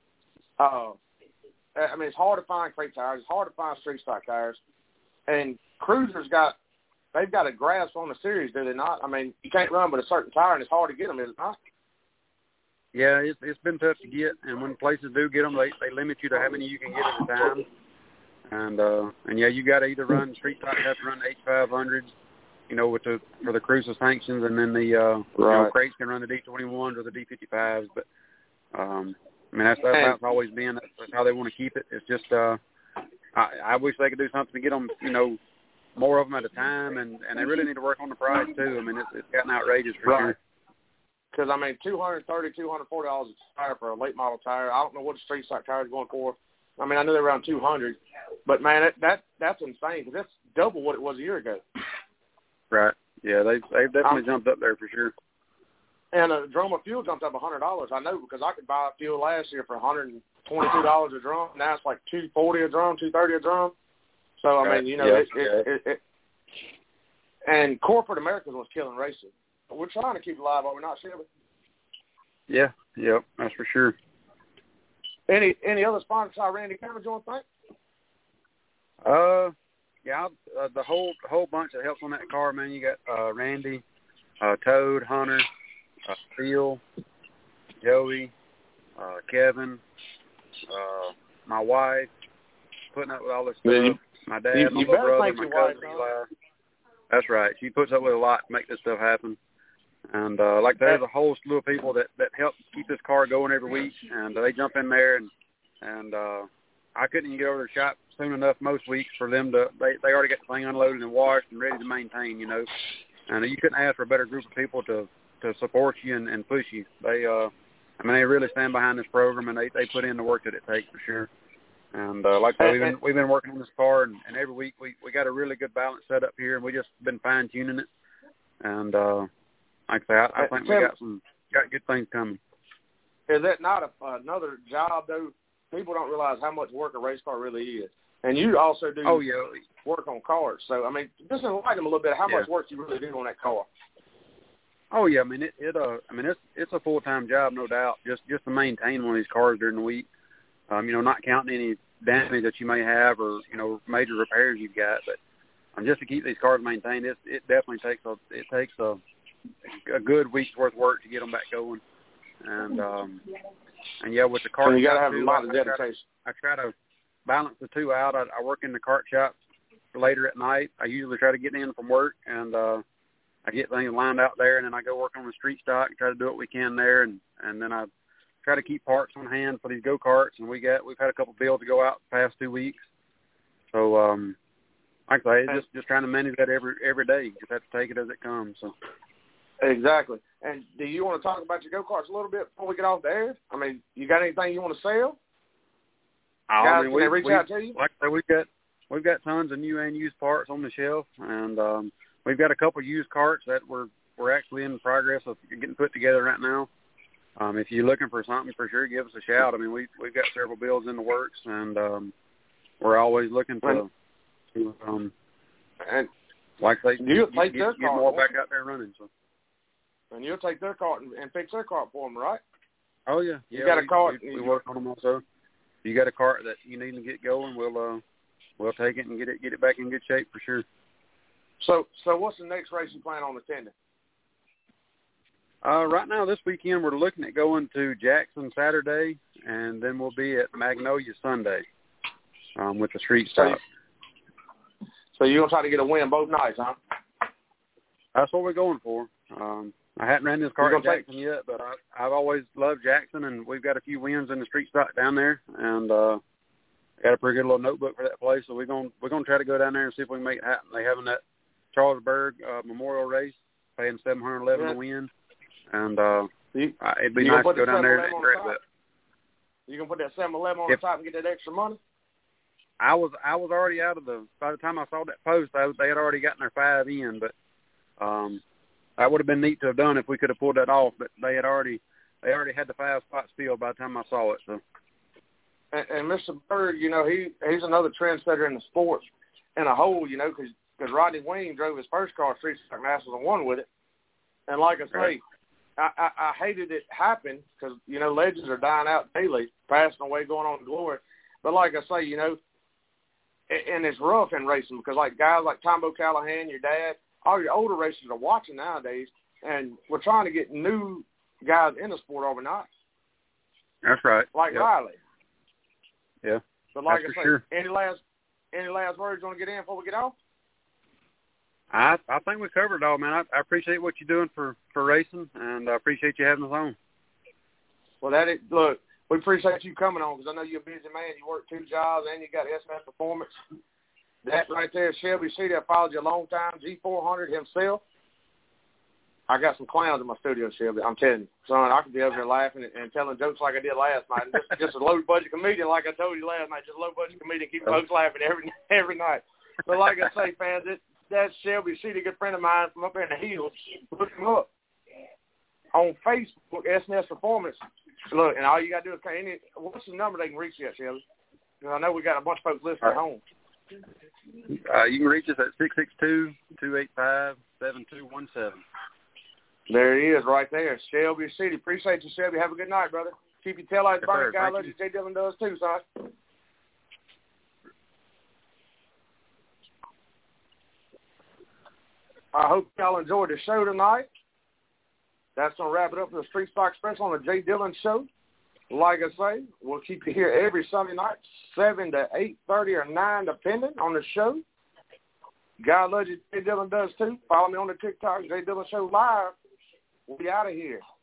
Uh, I mean, it's hard to find crate tires. It's hard to find street stock tires. And Cruiser's got, they've got a grasp on the series, do they not? I mean, you can't run with a certain tire, and it's hard to get them, is it not? Yeah, it's, it's been tough to get, and when places do get them, they, they limit you to how many you can get at a time. And, uh, and yeah, you got to either run street stock, have to run H five hundreds, you know, with the for the Cruiser sanctions, and then the uh, right. you know, crates can run the D twenty-ones or the D fifty-fives. But, um, I mean, that's, that's how it's always been. That's, that's how they want to keep it. It's just uh, I, I wish they could do something to get them, you know, more of them at a time, and, and they really need to work on the price too. I mean, it's, it's gotten outrageous for right. sure. Because, I mean, two hundred thirty dollars, two hundred forty dollars a tire for a late model tire. I don't know what the street stock tire is going for. I mean, I know they're around two hundred dollars, but, man, that, that that's insane because that's double what it was a year ago. Right. Yeah, they, they've definitely um, jumped up there for sure. And a drum of fuel jumped up one hundred dollars. I know because I could buy fuel last year for one hundred twenty-two dollars a drum. Now it's like two hundred forty dollars a drum, two hundred thirty dollars a drum. So, I right. mean, you know, yeah. it, it, it, it, and corporate America was killing racing. We're trying to keep it alive, are we not, Shelby? Yeah, yep, that's for sure. Any any other sponsors I Randy Cameron, you want to thank? Uh, yeah, uh, the whole whole bunch that helps on that car, man. You got uh, Randy, uh, Toad, Hunter, uh, Phil, Joey, uh, Kevin, uh, my wife, putting up with all this stuff. Yeah, you, my dad, you, my you little brother, thank my your cousin wife, Eli. That's right. She puts up with a lot to make this stuff happen. And uh, like there's a whole slew of people that, that help keep this car going every week, and uh, they jump in there, and and uh, I couldn't even get over to the shop soon enough most weeks for them to they they already got the thing unloaded and washed and ready to maintain, you know. And you couldn't ask for a better group of people to to support you and, and push you. They uh, I mean they really stand behind this program, and they they put in the work that it takes for sure. And uh, like I said, we've been we've been working on this car, and, and every week we we got a really good balance set up here, and we just been fine tuning it. And uh, like I say, I, I think we got some got good things coming. Is that not a, another job though? People don't realize how much work a race car really is, and you also do oh yeah work on cars. So I mean, just enlighten them a little bit how yeah. much work you really do on that car. Oh yeah, I mean it. it uh, I mean it's it's a full time job, no doubt. Just just to maintain one of these cars during the week. Um, you know, not counting any damage that you may have or, you know, major repairs you've got, but um, just to keep these cars maintained, it, it definitely takes a it takes a, a good week's worth of work to get them back going. And um, and yeah, with the car, so you got to have too, a lot I, of dedication. I try, to, I try to balance the two out. I, I work in the kart shop later at night. I usually try to get in from work, and uh, I get things lined out there, and then I go work on the street stock and try to do what we can there, and and then I try to keep parts on hand for these go-karts, and we got we've had a couple bills to go out the past two weeks. So, um, like I say, just just trying to manage that every every day. You just have to take it as it comes. So, exactly. And do you want to talk about your go-karts a little bit before we get off the air? I mean, you got anything you want to sell? I Guys, mean, can we, they reach we, out to you? Like I say, we've got we've got tons of new and used parts on the shelf, and um, we've got a couple used carts that we're we're actually in the progress of getting put together right now. Um, if you're looking for something, for sure, give us a shout. I mean, we we've got several bills in the works, and um, we're always looking to, to um, and like they you'll get, take get, their get car more for back them. out there running. So, and you'll take their cart and, and fix their cart for them, right? oh yeah, You yeah, got a we, cart. We, we work on them also. If you got a cart that you need to get going, we'll uh, we'll take it and get it get it back in good shape for sure. So, so what's the next race you plan on attending? Uh, right now, this weekend, we're looking at going to Jackson Saturday, and then we'll be at Magnolia Sunday um, with the street stock. So, so you're going to try to get a win both nights, huh? That's what we're going for. Um, I hadn't ran this car at Jackson take... yet, but I, I've always loved Jackson, and we've got a few wins in the street stock down there, and uh, got a pretty good little notebook for that place. So we're going we're going to try to go down there and see if we can make it happen. They having that Charlesburg uh, Memorial race, paying seven hundred eleven yeah. to win. And uh, you, uh, it'd be nice to go down there and grab that. You gonna put that seven eleven on yep. the top and get that extra money? I was I was already out of the. By the time I saw that post, I, they had already gotten their five in. But um, that would have been neat to have done if we could have pulled that off. But they had already they already had the five spots filled by the time I saw it. So. And, and Mister Bird, you know, he he's another trendsetter in the sports in a whole. You know, because because Rodney Wing drove his first car Street Stock Masters and won with it. And like I say. Right. I, I, I hated it happen because, you know, legends are dying out daily, passing away, going on to glory. But like I say, you know, and it's rough in racing because, like, guys like Tombo Callahan, your dad, all your older racers are watching nowadays, and we're trying to get new guys in the sport overnight. That's right. Like yep. Riley. Yeah. But like That's I say, sure. any last any last words you want to get in before we get off? I I think we covered it all, man. I, I appreciate what you're doing for, for racing, and I appreciate you having us on. Well, that is, look, we appreciate you coming on because I know you're a busy man. You work two jobs and you got S M S Performance. That right there, Shelby City, I followed you a long time. G four hundred himself. I got some clowns in my studio, Shelby. I'm telling you, son, I could be over here laughing and, and telling jokes like I did last night. And just, just a low-budget comedian, like I told you last night, just a low-budget comedian, keep folks laughing every every night. But like I say, fans, it, that's Shelby City, a good friend of mine from up there in the hills. Look him up on Facebook, S N S Performance. Look, and all you got to do is, any, what's the number they can reach you at, Shelby? Because I know we got a bunch of folks listening at home. Uh, you can reach us at six six two, two eight five, seven two one seven. There he is right there, Shelby City. Appreciate you, Shelby. Have a good night, brother. Keep your taillights burning. God loves you. Jay Dillon does too, son. I hope y'all enjoyed the show tonight. That's going to wrap it up for the Street Stock Special on the Jay Dillon Show. Like I say, we'll keep you here every Sunday night, seven to eight thirty or nine, depending on the show. God loves you. Jay Dillon does too. Follow me on the TikTok, Jay Dillon Show Live. We'll be out of here.